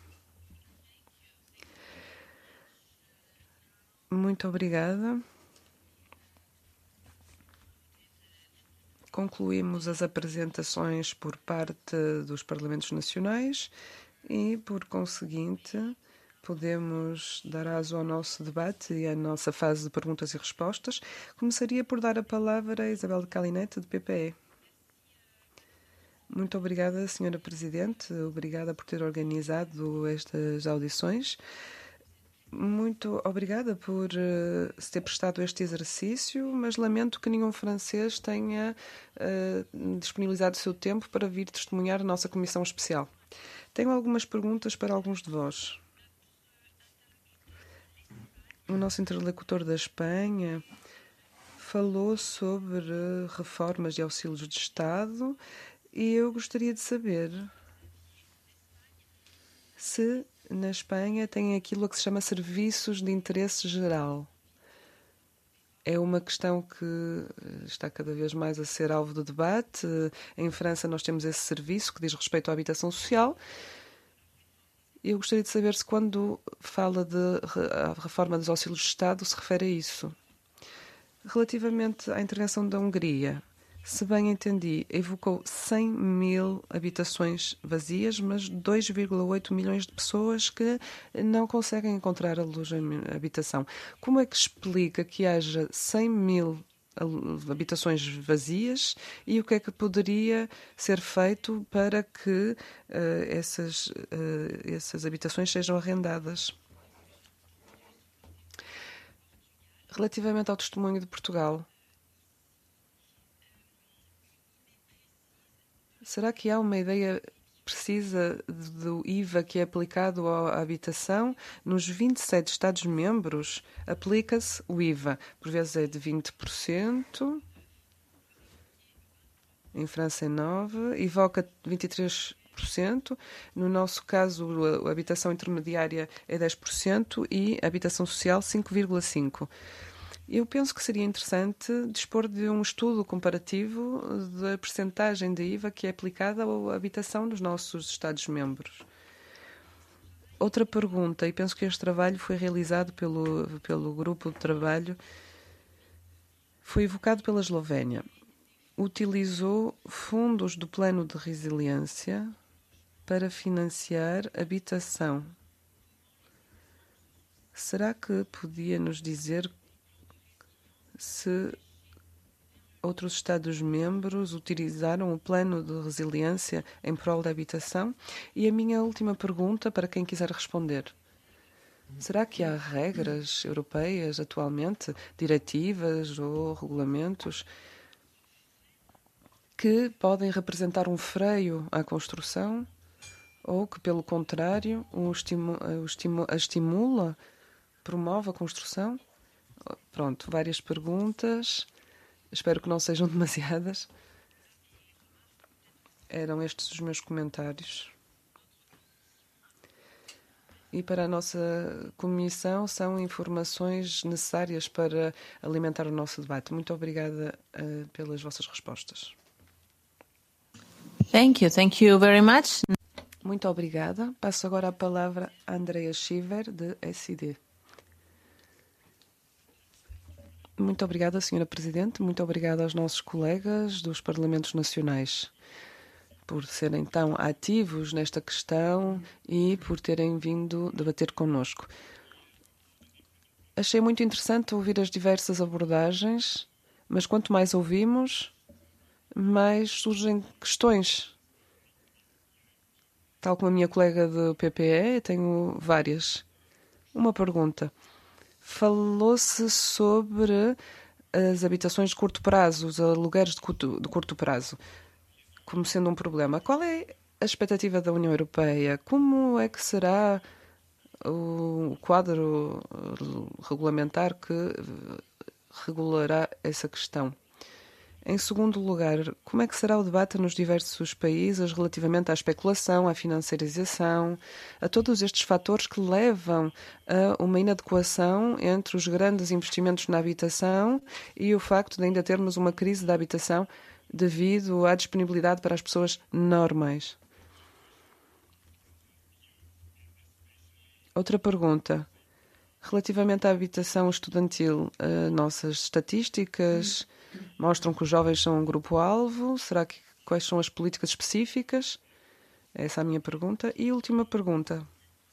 Muito obrigada. Concluímos as apresentações por parte dos Parlamentos Nacionais e, por conseguinte, podemos dar aso ao nosso debate e à nossa fase de perguntas e respostas. Começaria por dar a palavra a Isabel de Calinete, do PPE. Muito obrigada, Sra. Presidente. Obrigada por ter organizado estas audições. Muito obrigada por se ter prestado este exercício, mas lamento que nenhum francês tenha disponibilizado o seu tempo para vir testemunhar a nossa comissão especial. Tenho algumas perguntas para alguns de vós. O nosso interlocutor da Espanha falou sobre reformas de auxílios de Estado e eu gostaria de saber se na Espanha tem aquilo a que se chama serviços de interesse geral. É uma questão que está cada vez mais a ser alvo de debate. Em França nós temos esse serviço que diz respeito à habitação social. Eu gostaria de saber se, quando fala de reforma dos auxílios de Estado, se refere a isso. Relativamente à intervenção da Hungria, se bem entendi, evocou 100 mil habitações vazias, mas 2,8 milhões de pessoas que não conseguem encontrar habitação. Como é que explica que haja 100 mil habitações vazias e o que é que poderia ser feito para que essas habitações sejam arrendadas? Relativamente ao testemunho de Portugal, será que há uma ideia precisa do IVA que é aplicado à habitação? Nos 27 Estados-membros aplica-se o IVA. Por vezes é de 20%, em França é 9%, evoca 23%. No nosso caso, a habitação intermediária é 10% e a habitação social 5,5%. Eu penso que seria interessante dispor de um estudo comparativo da percentagem de IVA que é aplicada à habitação dos nossos Estados-membros. Outra pergunta, e penso que este trabalho foi realizado pelo grupo de trabalho, foi evocado pela Eslovénia. Utilizou fundos do Plano de Resiliência para financiar habitação. Será que podia nos dizer se outros Estados-membros utilizaram o plano de resiliência em prol da habitação? E a minha última pergunta, para quem quiser responder. Será que há regras europeias atualmente, diretivas ou regulamentos, que podem representar um freio à construção ou que, pelo contrário, estimula, promove a construção? Pronto, várias perguntas. Espero que não sejam demasiadas. Eram estes os meus comentários. E para a nossa comissão são informações necessárias para alimentar o nosso debate. Muito obrigada pelas vossas respostas. Thank you very much. Muito obrigada. Passo agora a palavra a Andrea Shiver, de SD. Muito obrigada, Sra. Presidente. Muito obrigada aos nossos colegas dos Parlamentos Nacionais por serem tão ativos nesta questão e por terem vindo debater connosco. Achei muito interessante ouvir as diversas abordagens, mas quanto mais ouvimos, mais surgem questões. Tal como a minha colega do PPE, tenho várias. Uma pergunta. Falou-se sobre as habitações de curto prazo, os alugueres de curto prazo, como sendo um problema. Qual é a expectativa da União Europeia? Como é que será o quadro regulamentar que regulará essa questão? Em segundo lugar, como é que será o debate nos diversos países relativamente à especulação, à financiarização, a todos estes fatores que levam a uma inadequação entre os grandes investimentos na habitação e o facto de ainda termos uma crise da habitação devido à disponibilidade para as pessoas normais? Outra pergunta. Relativamente à habitação estudantil, nossas estatísticas mostram que os jovens são um grupo-alvo. Quais são as políticas específicas? Essa é a minha pergunta. E última pergunta.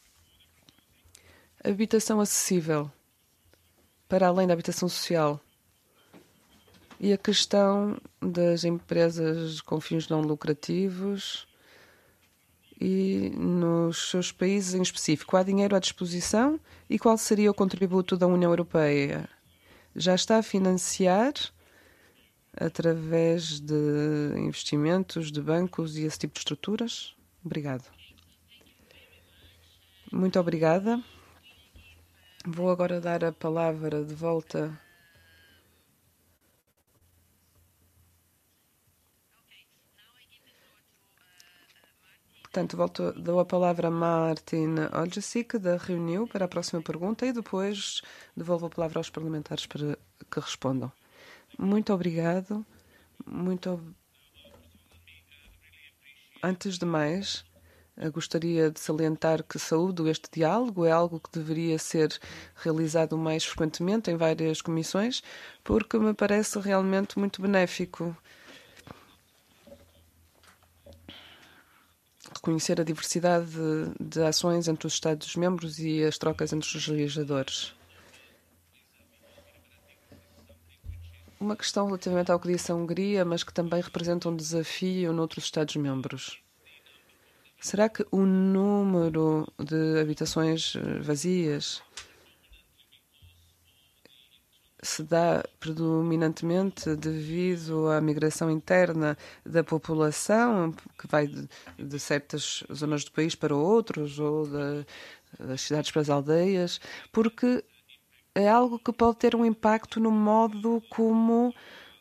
Habitação acessível, para além da habitação social. E a questão das empresas com fins não lucrativos e nos seus países em específico. Há dinheiro à disposição? E qual seria o contributo da União Europeia? Já está a financiar através de investimentos de bancos e esse tipo de estruturas? Obrigado. Muito obrigada. Vou agora dar a palavra de volta. Portanto, dou a palavra a Martin Odjasik, da Reuniu, para a próxima pergunta e depois devolvo a palavra aos parlamentares para que respondam. Muito obrigado. Antes de mais, gostaria de salientar que saúdo este diálogo. É algo que deveria ser realizado mais frequentemente em várias comissões, porque me parece realmente muito benéfico reconhecer a diversidade de ações entre os Estados-membros e as trocas entre os legisladores. Uma questão relativamente ao que disse a Hungria, mas que também representa um desafio noutros Estados-membros. Será que o número de habitações vazias se dá predominantemente devido à migração interna da população, que vai de certas zonas do país para outros, ou das cidades para as aldeias? Porque é algo que pode ter um impacto no modo como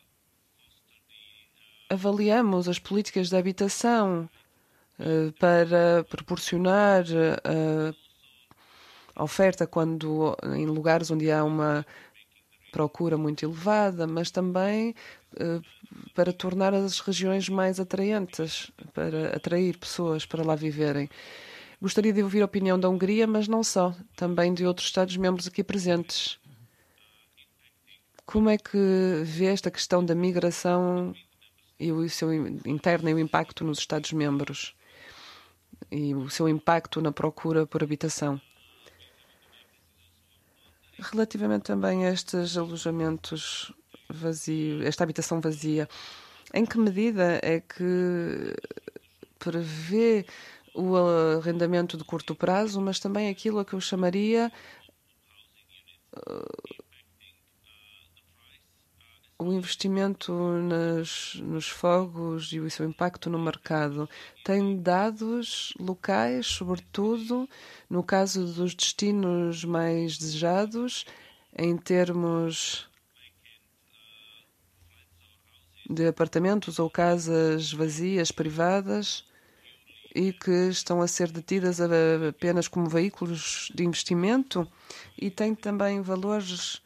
avaliamos as políticas de habitação para proporcionar a oferta quando em lugares onde há uma procura muito elevada, mas também para tornar as regiões mais atraentes, para atrair pessoas para lá viverem. Gostaria de ouvir a opinião da Hungria, mas não só, também de outros Estados-membros aqui presentes. Como é que vê esta questão da migração e o seu interno e o impacto nos Estados-membros e o seu impacto na procura por habitação? Relativamente também a estes alojamentos vazios, esta habitação vazia, em que medida é que prevê o arrendamento de curto prazo, mas também aquilo a que eu chamaria o investimento nos fogos e o seu impacto no mercado? Tem dados locais, sobretudo no caso dos destinos mais desejados, em termos de apartamentos ou casas vazias, privadas, e que estão a ser detidas apenas como veículos de investimento? E tem também valores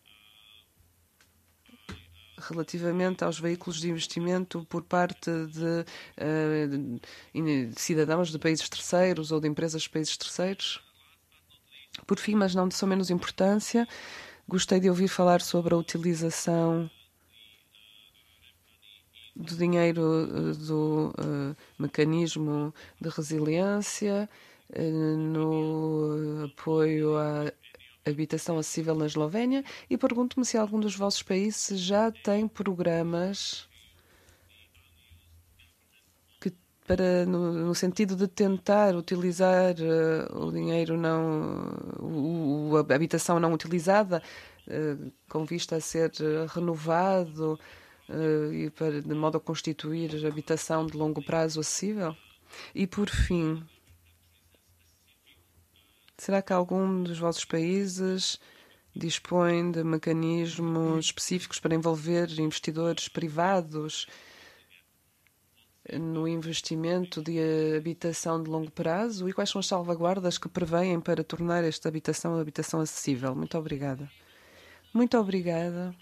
relativamente aos veículos de investimento por parte de cidadãos de países terceiros ou de empresas de países terceiros? Por fim, mas não de só menos importância, gostei de ouvir falar sobre a utilização do dinheiro do mecanismo de resiliência, no apoio à habitação acessível na Eslovénia, e pergunto-me se algum dos vossos países já tem programas que, no sentido de tentar utilizar o dinheiro a habitação não utilizada, com vista a ser renovado e de modo a constituir habitação de longo prazo acessível? E, por fim, será que algum dos vossos países dispõe de mecanismos específicos para envolver investidores privados no investimento de habitação de longo prazo? E quais são as salvaguardas que prevêem para tornar esta habitação acessível? Muito obrigada. Muito obrigada.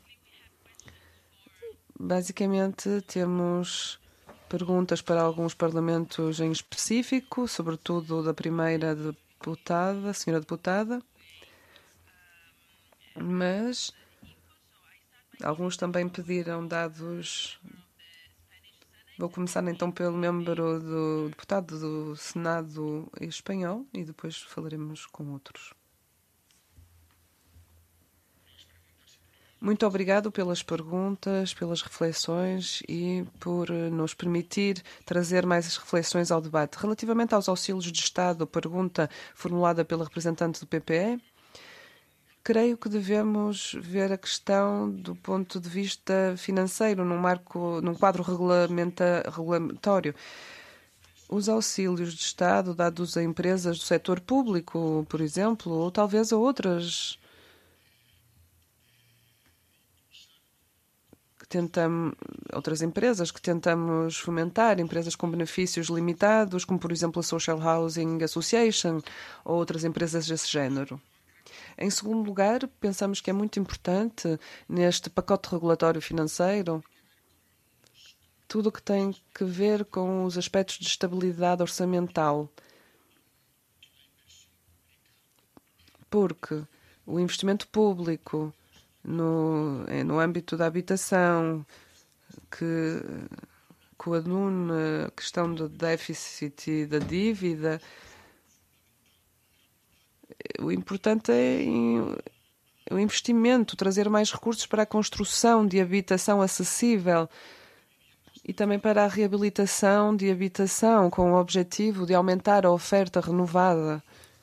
Basicamente, temos perguntas para alguns parlamentos em específico, sobretudo da primeira deputada, senhora deputada, mas alguns também pediram dados. Vou começar então pelo membro do deputado do Senado espanhol e depois falaremos com outros. Muito obrigado pelas perguntas, pelas reflexões e por nos permitir trazer mais reflexões ao debate. Relativamente aos auxílios de Estado, pergunta formulada pela representante do PPE, creio que devemos ver a questão do ponto de vista financeiro, num quadro regulatório. Os auxílios de Estado dados a empresas do setor público, por exemplo, ou talvez a outras empresas que tentamos fomentar, empresas com benefícios limitados, como por exemplo a Social Housing Association ou outras empresas desse género. Em segundo lugar, pensamos que é muito importante neste pacote regulatório financeiro tudo o que tem que ver com os aspectos de estabilidade orçamental, porque o investimento público no âmbito da habitação, que coaduna a questão do déficit e da dívida, o importante é o investimento, trazer mais recursos para a construção de habitação acessível e também para a reabilitação de habitação, com o objetivo de aumentar a oferta renovada,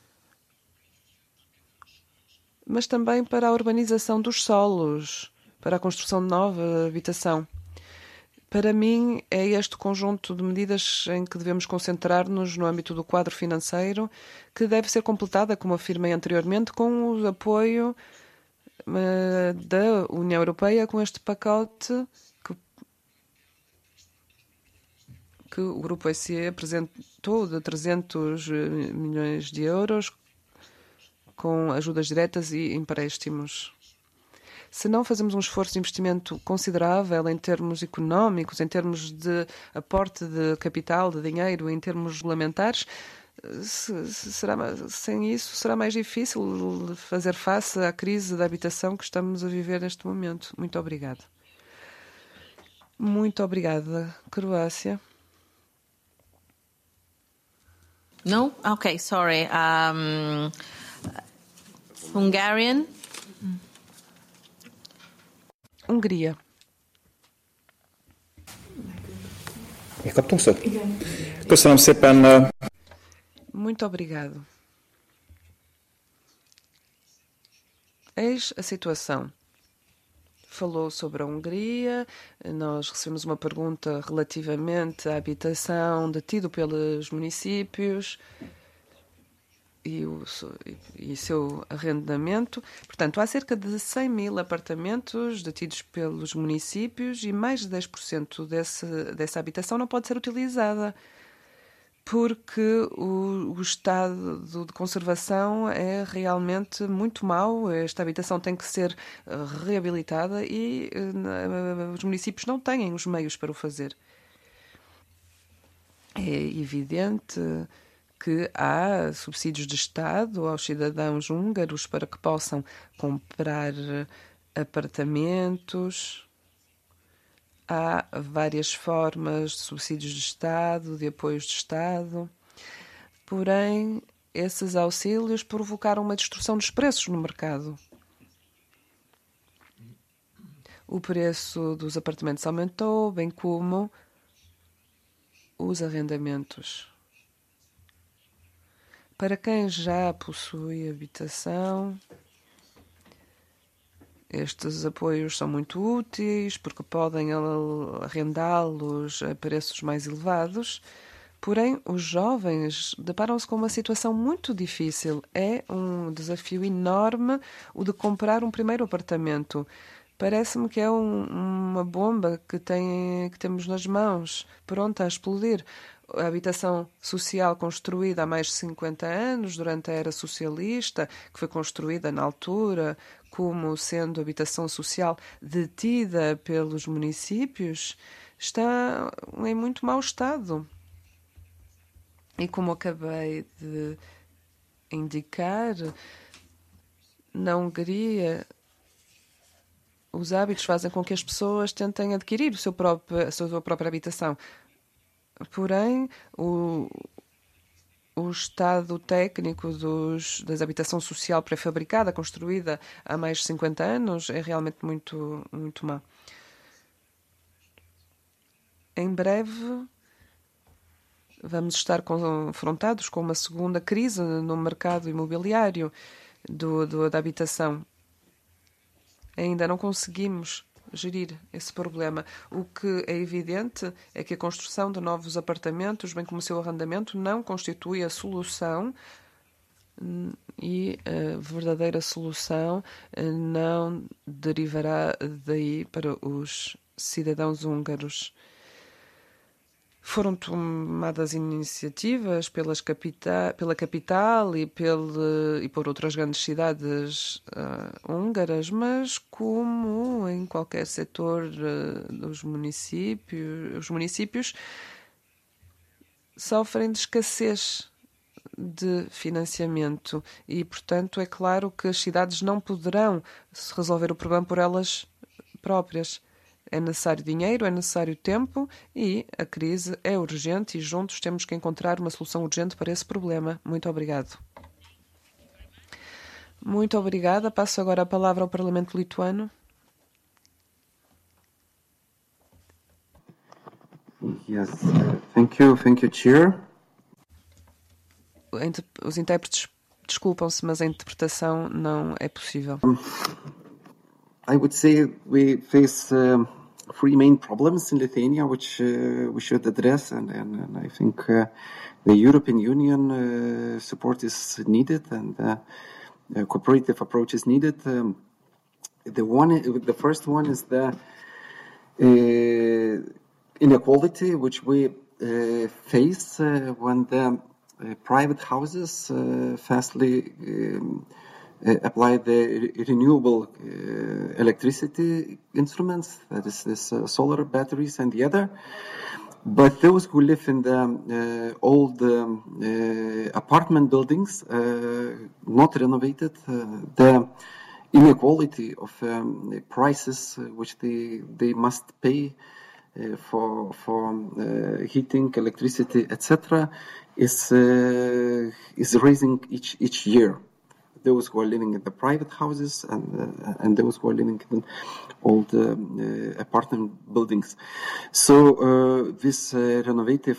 mas também para a urbanização dos solos, para a construção de nova habitação. Para mim, é este conjunto de medidas em que devemos concentrar-nos no âmbito do quadro financeiro, que deve ser completada, como afirmei anteriormente, com o apoio da União Europeia, com este pacote que o Grupo SE apresentou de 300 milhões de euros, com ajudas diretas e empréstimos. Se não fazemos um esforço de investimento considerável em termos económicos, em termos de aporte de capital, de dinheiro, em termos regulamentares, sem isso será mais difícil fazer face à crise da habitação que estamos a viver neste momento. Muito obrigada. Muito obrigada, Croácia. No? Okay, sorry. Hungarian? Hungria. Kaptunk szót? Köszönöm szépen. Muito obrigado. Eis a situação. Falou sobre a Hungria. Nós recebemos uma pergunta relativamente à habitação detida pelos municípios e seu arrendamento. Portanto, há cerca de 100 mil apartamentos detidos pelos municípios e mais de 10% dessa habitação não pode ser utilizada porque o estado de conservação é realmente muito mau. Esta habitação tem que ser reabilitada e os municípios não têm os meios para o fazer. É evidente que há subsídios de Estado aos cidadãos húngaros para que possam comprar apartamentos Há várias formas de subsídios de Estado, de apoios de Estado, porém, esses auxílios provocaram uma destruição dos preços no mercado. O preço dos apartamentos aumentou, bem como os arrendamentos. Para quem já possui habitação, estes apoios são muito úteis porque podem arrendá-los a preços mais elevados. Porém, os jovens deparam-se com uma situação muito difícil. É um desafio enorme o de comprar um primeiro apartamento. Parece-me que é uma bomba que temos nas mãos, pronta a explodir. A habitação social construída há mais de 50 anos, durante a era socialista, que foi construída na altura como sendo habitação social detida pelos municípios, está em muito mau estado. E como acabei de indicar, na Hungria, os hábitos fazem com que as pessoas tentem adquirir a sua própria habitação. Porém, o estado técnico da habitação social pré-fabricada, construída há mais de 50 anos, é realmente muito, muito má. Em breve, vamos estar confrontados com uma segunda crise no mercado imobiliário da habitação. Ainda não conseguimos gerir esse problema. O que é evidente é que a construção de novos apartamentos, bem como o seu arrendamento, não constitui a solução, e a verdadeira solução não derivará daí para os cidadãos húngaros. Foram tomadas iniciativas pela capital e por outras grandes cidades húngaras, mas como em qualquer setor dos municípios, os municípios sofrem de escassez de financiamento e, portanto, é claro que as cidades não poderão resolver o problema por elas próprias. É necessário dinheiro, é necessário tempo e a crise é urgente e juntos temos que encontrar uma solução urgente para esse problema. Muito obrigado. Muito obrigada. Passo agora a palavra ao Parlamento lituano. Yes, thank you, Chair. Os intérpretes desculpam-se, mas a interpretação não é possível. I would say we face three main problems in Lithuania, which we should address, and I think the European Union support is needed, and a cooperative approach is needed. The first one is the inequality which we face when the private houses fastly apply the renewable electricity instruments, that is this solar batteries and the other. But those who live in the old apartment buildings, not renovated, the inequality of prices which they must pay for heating, electricity, etc., is raising each year. Those who are living in the private houses and those who are living in old apartment buildings. So these renovative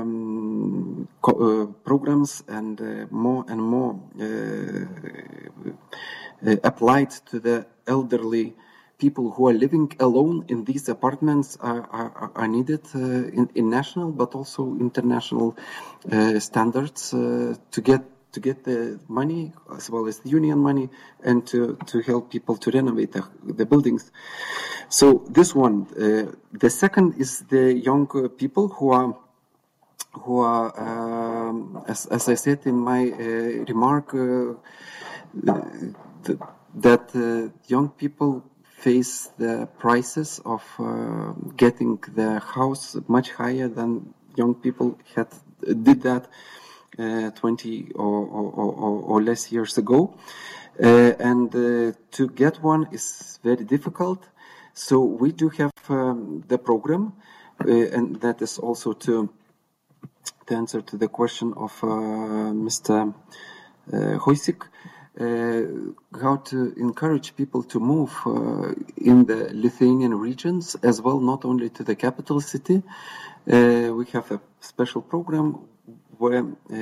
programs and more applied to the elderly people who are living alone in these apartments are needed in national but also international standards to get the money as well as the union money and to help people to renovate the buildings. So this one. The second is the young people who are as I said in my remark that young people face the prices of getting the house much higher than young people did that 20 or less years ago, and to get one is very difficult. So we do have the program, and that is also to answer to the question of Mr. Hoisik, how to encourage people to move in the Lithuanian regions as well, not only to the capital city. We have a special program where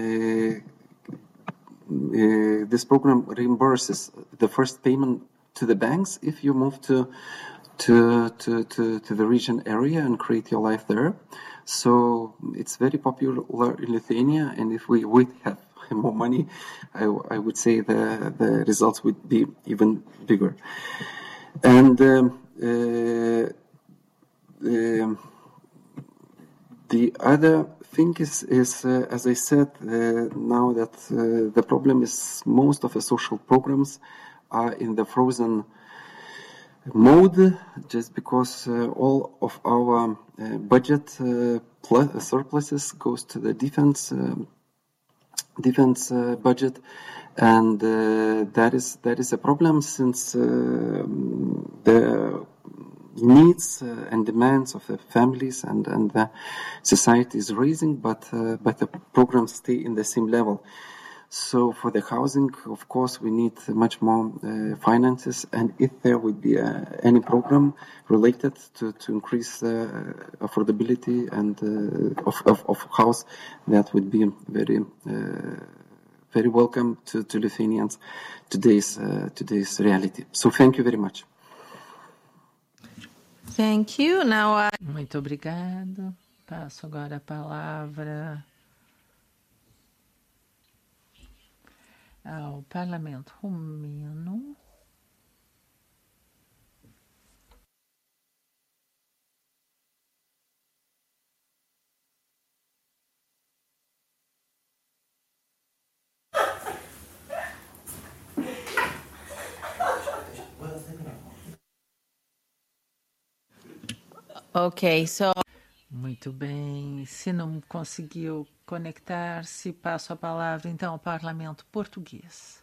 this program reimburses the first payment to the banks if you move to the region area and create your life there. So it's very popular in Lithuania, and if we would have more money, I would say the results would be even bigger. And the other thing is as I said, now that the problem is most of the social programs are in the frozen mode, just because all of our budget surpluses goes to the defense budget, and that is a problem, since the needs and demands of the families and the society is raising, but the programs stay in the same level. So for the housing, of course, we need much more finances, and if there would be any program related to increase affordability and of house, that would be very welcome to Lithuanians today's reality. So thank you very much. Thank you. Now Muito obrigado. Passo agora a palavra ao Parlamento Romeno. Okay, so Muito bem. Se não conseguiu conectar-se, passo a palavra então ao Parlamento Português.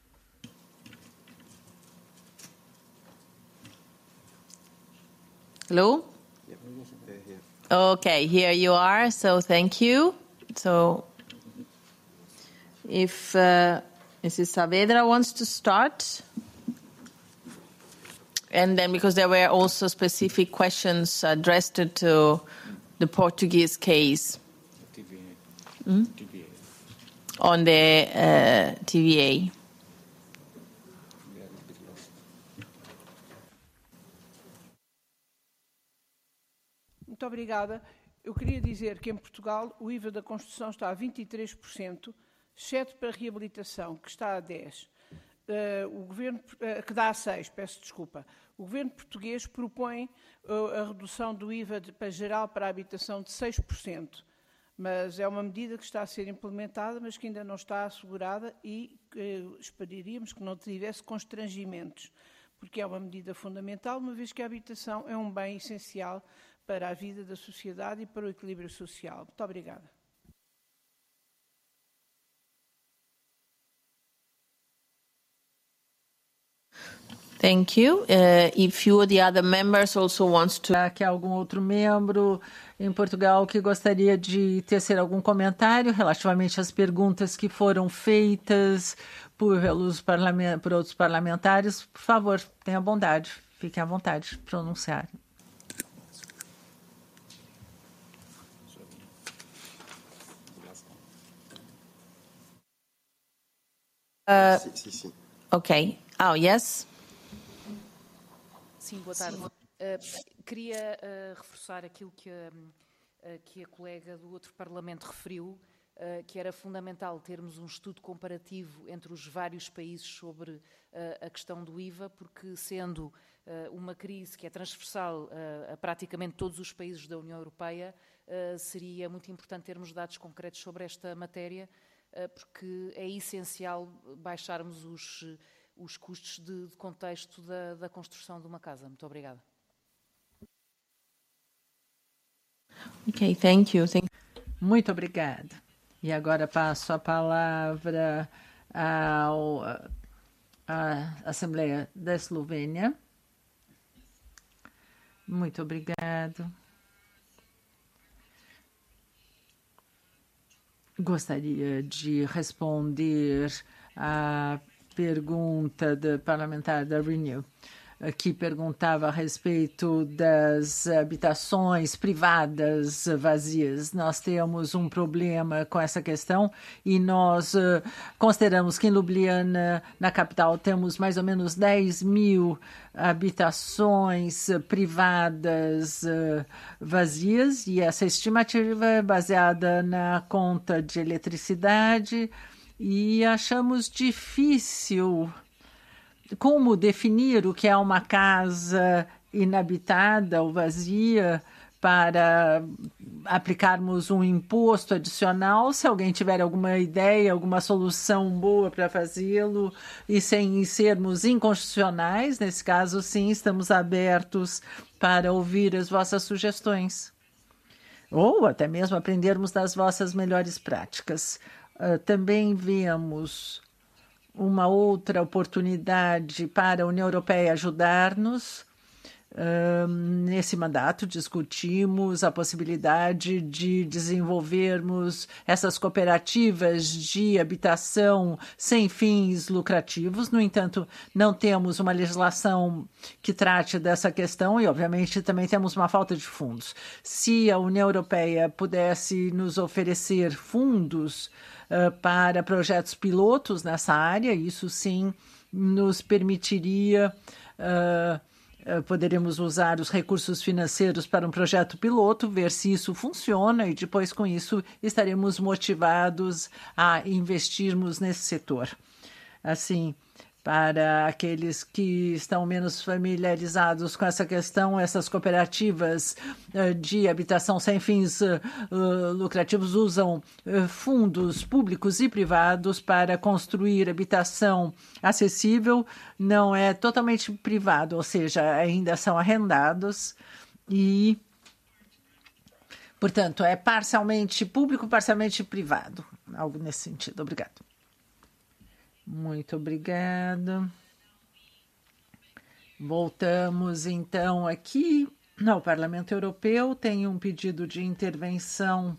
Hello? Okay, here you are. So thank you. So if Mrs. Saavedra wants to start. And then, because there were also specific questions addressed to the Portuguese case on the TVA. Muito obrigada. Eu queria dizer que em Portugal o IVA da construção está a 23%, exceto para a reabilitação, que está a 10%. O governo, que dá a 6%, peço desculpa. O governo português propõe a redução do IVA para geral para a habitação de 6%, mas é uma medida que está a ser implementada, mas que ainda não está assegurada e esperaríamos que não tivesse constrangimentos, porque é uma medida fundamental, uma vez que a habitação é um bem essencial para a vida da sociedade e para o equilíbrio social. Muito obrigada. Thank you. If you or the other members also wants to... Que algum outro membro em Portugal que gostaria de tecer algum comentário relativamente às perguntas que foram feitas por outros parlamentares, por favor, tenha bondade, fiquem à vontade de pronunciar. Okay. Oh, yes. Sim, boa tarde. Queria reforçar aquilo que a colega do outro Parlamento referiu, que era fundamental termos um estudo comparativo entre os vários países sobre a questão do IVA, porque sendo uma crise que é transversal a praticamente todos os países da União Europeia, seria muito importante termos dados concretos sobre esta matéria, porque é essencial baixarmos os custos de contexto da construção de uma casa. Muito obrigada. Okay, thank you. Muito obrigada. E agora passo a palavra à Assembleia da Eslovênia. Muito obrigado. Gostaria de responder à pergunta do parlamentar da Renew, que perguntava a respeito das habitações privadas vazias. Nós temos um problema com essa questão e nós consideramos que em Ljubljana, na capital, temos mais ou menos 10.000 habitações privadas vazias e essa estimativa é baseada na conta de eletricidade e achamos difícil como definir o que é uma casa inabitada ou vazia para aplicarmos um imposto adicional. Se alguém tiver alguma ideia, alguma solução boa para fazê-lo e sem sermos inconstitucionais, nesse caso, sim, estamos abertos para ouvir as vossas sugestões. Ou até mesmo aprendermos das vossas melhores práticas. Também vemos uma outra oportunidade para a União Europeia ajudar-nos. Nesse mandato, discutimos a possibilidade de desenvolvermos essas cooperativas de habitação sem fins lucrativos. No entanto, não temos uma legislação que trate dessa questão e, obviamente, também temos uma falta de fundos. Se a União Europeia pudesse nos oferecer fundos para projetos pilotos nessa área, isso sim nos permitiria, poderemos usar os recursos financeiros para um projeto piloto, ver se isso funciona e depois com isso estaremos motivados a investirmos nesse setor. Assim, para aqueles que estão menos familiarizados com essa questão, essas cooperativas de habitação sem fins lucrativos usam fundos públicos e privados para construir habitação acessível, não é totalmente privado, ou seja, ainda são arrendados e, portanto, é parcialmente público, parcialmente privado, algo nesse sentido. Obrigado. Muito obrigada. Voltamos então aqui ao Parlamento Europeu. Tem um pedido de intervenção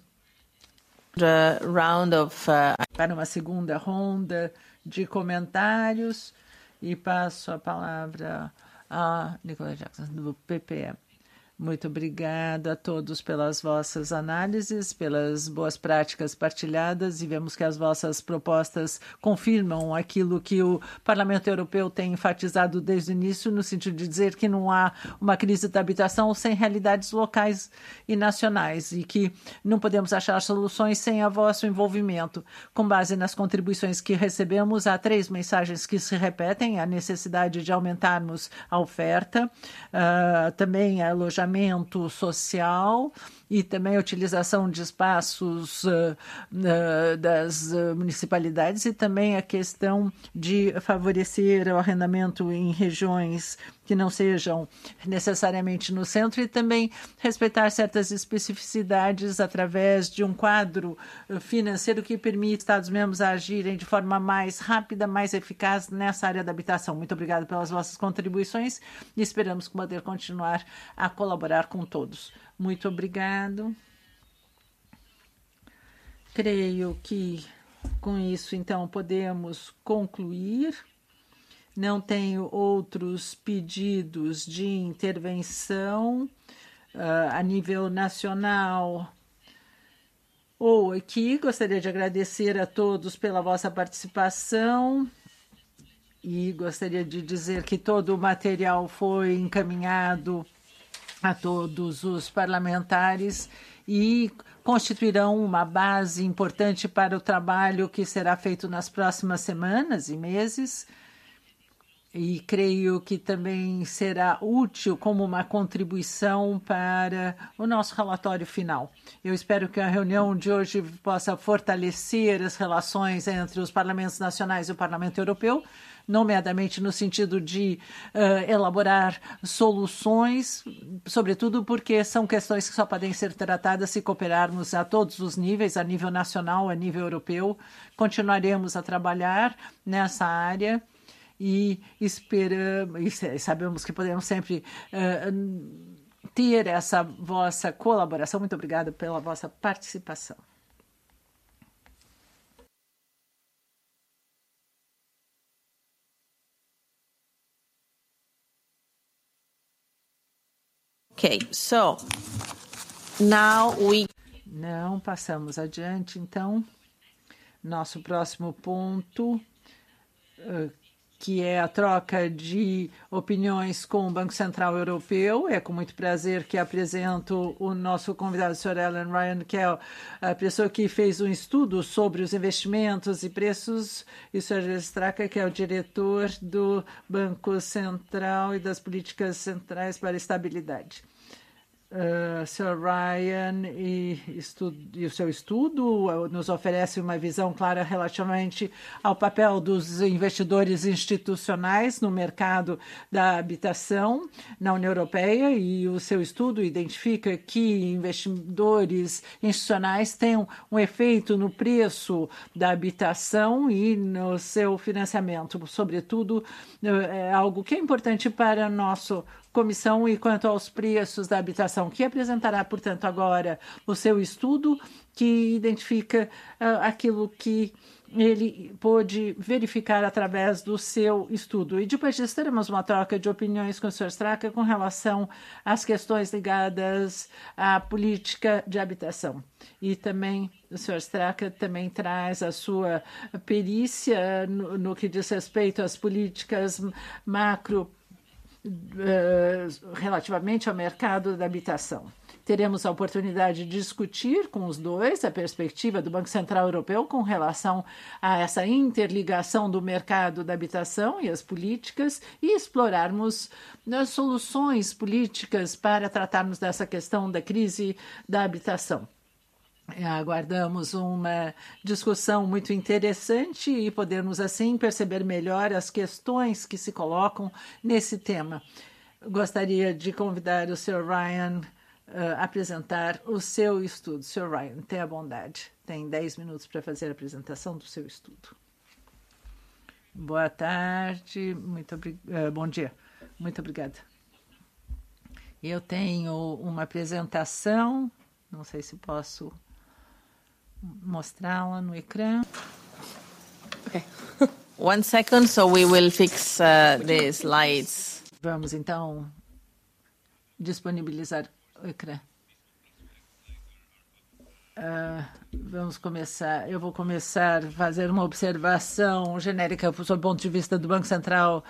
para uma segunda ronda de comentários e passo a palavra a Nicolas Jackson, do PPE. Muito obrigada a todos pelas vossas análises, pelas boas práticas partilhadas e vemos que as vossas propostas confirmam aquilo que o Parlamento Europeu tem enfatizado desde o início, no sentido de dizer que não há uma crise da habitação sem realidades locais e nacionais e que não podemos achar soluções sem o vosso envolvimento. Com base nas contribuições que recebemos, há 3 mensagens que se repetem: a necessidade de aumentarmos a oferta, também a alojamento social e também a utilização de espaços das municipalidades e também a questão de favorecer o arrendamento em regiões que não sejam necessariamente no centro e também respeitar certas especificidades através de um quadro financeiro que permite Estados-membros agirem de forma mais rápida, mais eficaz nessa área da habitação. Muito obrigado pelas vossas contribuições e esperamos poder continuar a colaborar com todos. Muito obrigado. Creio que com isso, então, podemos concluir. Não tenho outros pedidos de intervenção a nível nacional ou aqui. Gostaria de agradecer a todos pela vossa participação e gostaria de dizer que todo o material foi encaminhado a todos os parlamentares e constituirão uma base importante para o trabalho que será feito nas próximas semanas e meses. E creio que também será útil como uma contribuição para o nosso relatório final. Eu espero que a reunião de hoje possa fortalecer as relações entre os parlamentos nacionais e o Parlamento Europeu, nomeadamente no sentido de elaborar soluções, sobretudo porque são questões que só podem ser tratadas se cooperarmos a todos os níveis, a nível nacional, a nível europeu. Continuaremos a trabalhar nessa área e esperamos e sabemos que podemos sempre ter essa vossa colaboração. Muito obrigada pela vossa participação. Okay, so now we... Não, passamos adiante, então. Nosso próximo ponto, que é a troca de opiniões com o Banco Central Europeu. É com muito prazer que apresento o nosso convidado, o Sr. Alan Ryan, que é a pessoa que fez um estudo sobre os investimentos e preços, e o Sr. Straka, que é o diretor do Banco Central e das Políticas Centrais para a Estabilidade. Sr. Ryan e o seu estudo nos oferece uma visão clara relativamente ao papel dos investidores institucionais no mercado da habitação na União Europeia, e o seu estudo identifica que investidores institucionais têm um efeito no preço da habitação e no seu financiamento. Sobretudo, é algo que é importante para a nossa comissão e quanto aos preços da habitação, que apresentará, portanto, agora o seu estudo, que identifica aquilo que ele pôde verificar através do seu estudo. E depois disso teremos uma troca de opiniões com o Sr. Straka com relação às questões ligadas à política de habitação. E também o Sr. Straka também traz a sua perícia no que diz respeito às políticas macro relativamente ao mercado da habitação. Teremos a oportunidade de discutir com os dois a perspectiva do Banco Central Europeu com relação a essa interligação do mercado da habitação e as políticas, e explorarmos as soluções políticas para tratarmos dessa questão da crise da habitação. Aguardamos uma discussão muito interessante e podermos, assim, perceber melhor as questões que se colocam nesse tema. Gostaria de convidar o Sr. Ryan a apresentar o seu estudo. Sr. Ryan, tenha a bondade. Tem 10 minutos para fazer a apresentação do seu estudo. Boa tarde, bom dia. Muito obrigada. Eu tenho uma apresentação, não sei se posso mostrá-la no ecrã. Okay. 1 second, so we will fix the slides. Vamos então disponibilizar o ecrã. Vamos começar. Eu vou começar a fazer uma observação genérica sob o ponto de vista do Banco Central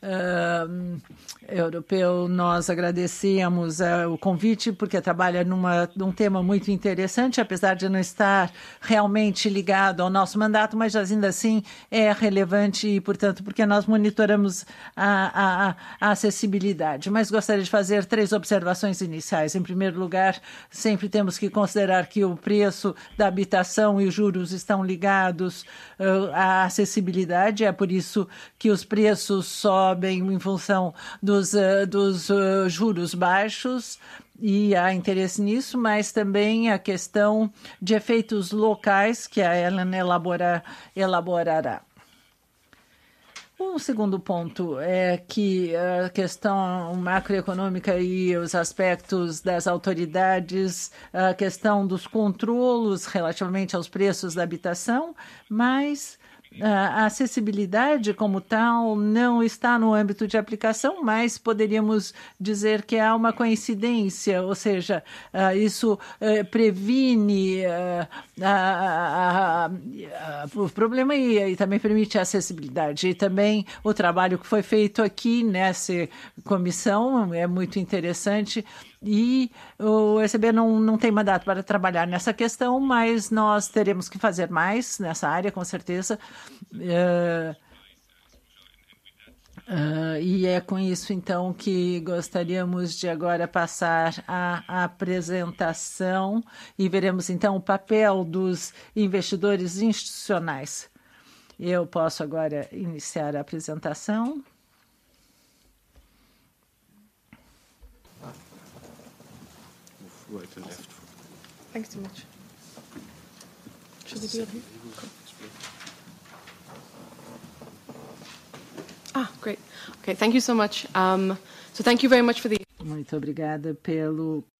Europeu. Nós agradecemos o convite porque trabalha num tema muito interessante, apesar de não estar realmente ligado ao nosso mandato, mas ainda assim é relevante e, portanto, porque nós monitoramos a acessibilidade. Mas gostaria de fazer 3 observações iniciais. Em primeiro lugar, sempre temos que considerar que o preço da habitação e os juros estão ligados à acessibilidade. É por isso que os preços sobem em função dos juros baixos, e há interesse nisso, mas também a questão de efeitos locais que a Ellen elaborará. Um segundo ponto é que a questão macroeconômica e os aspectos das autoridades, a questão dos controlos relativamente aos preços da habitação, mas a acessibilidade como tal não está no âmbito de aplicação, mas poderíamos dizer que há uma coincidência, ou seja, isso previne o problema e também permite a acessibilidade. E também o trabalho que foi feito aqui nessa comissão é muito interessante. E o ECB não tem mandato para trabalhar nessa questão, mas nós teremos que fazer mais nessa área, com certeza. E é com isso, então, que gostaríamos de agora passar à apresentação e veremos, então, o papel dos investidores institucionais. Eu posso agora iniciar a apresentação. Right to left. Thanks so much. Should we do it here? Cool. Great. Okay, thank you so much. So thank you very much for the... Muito obrigada pelo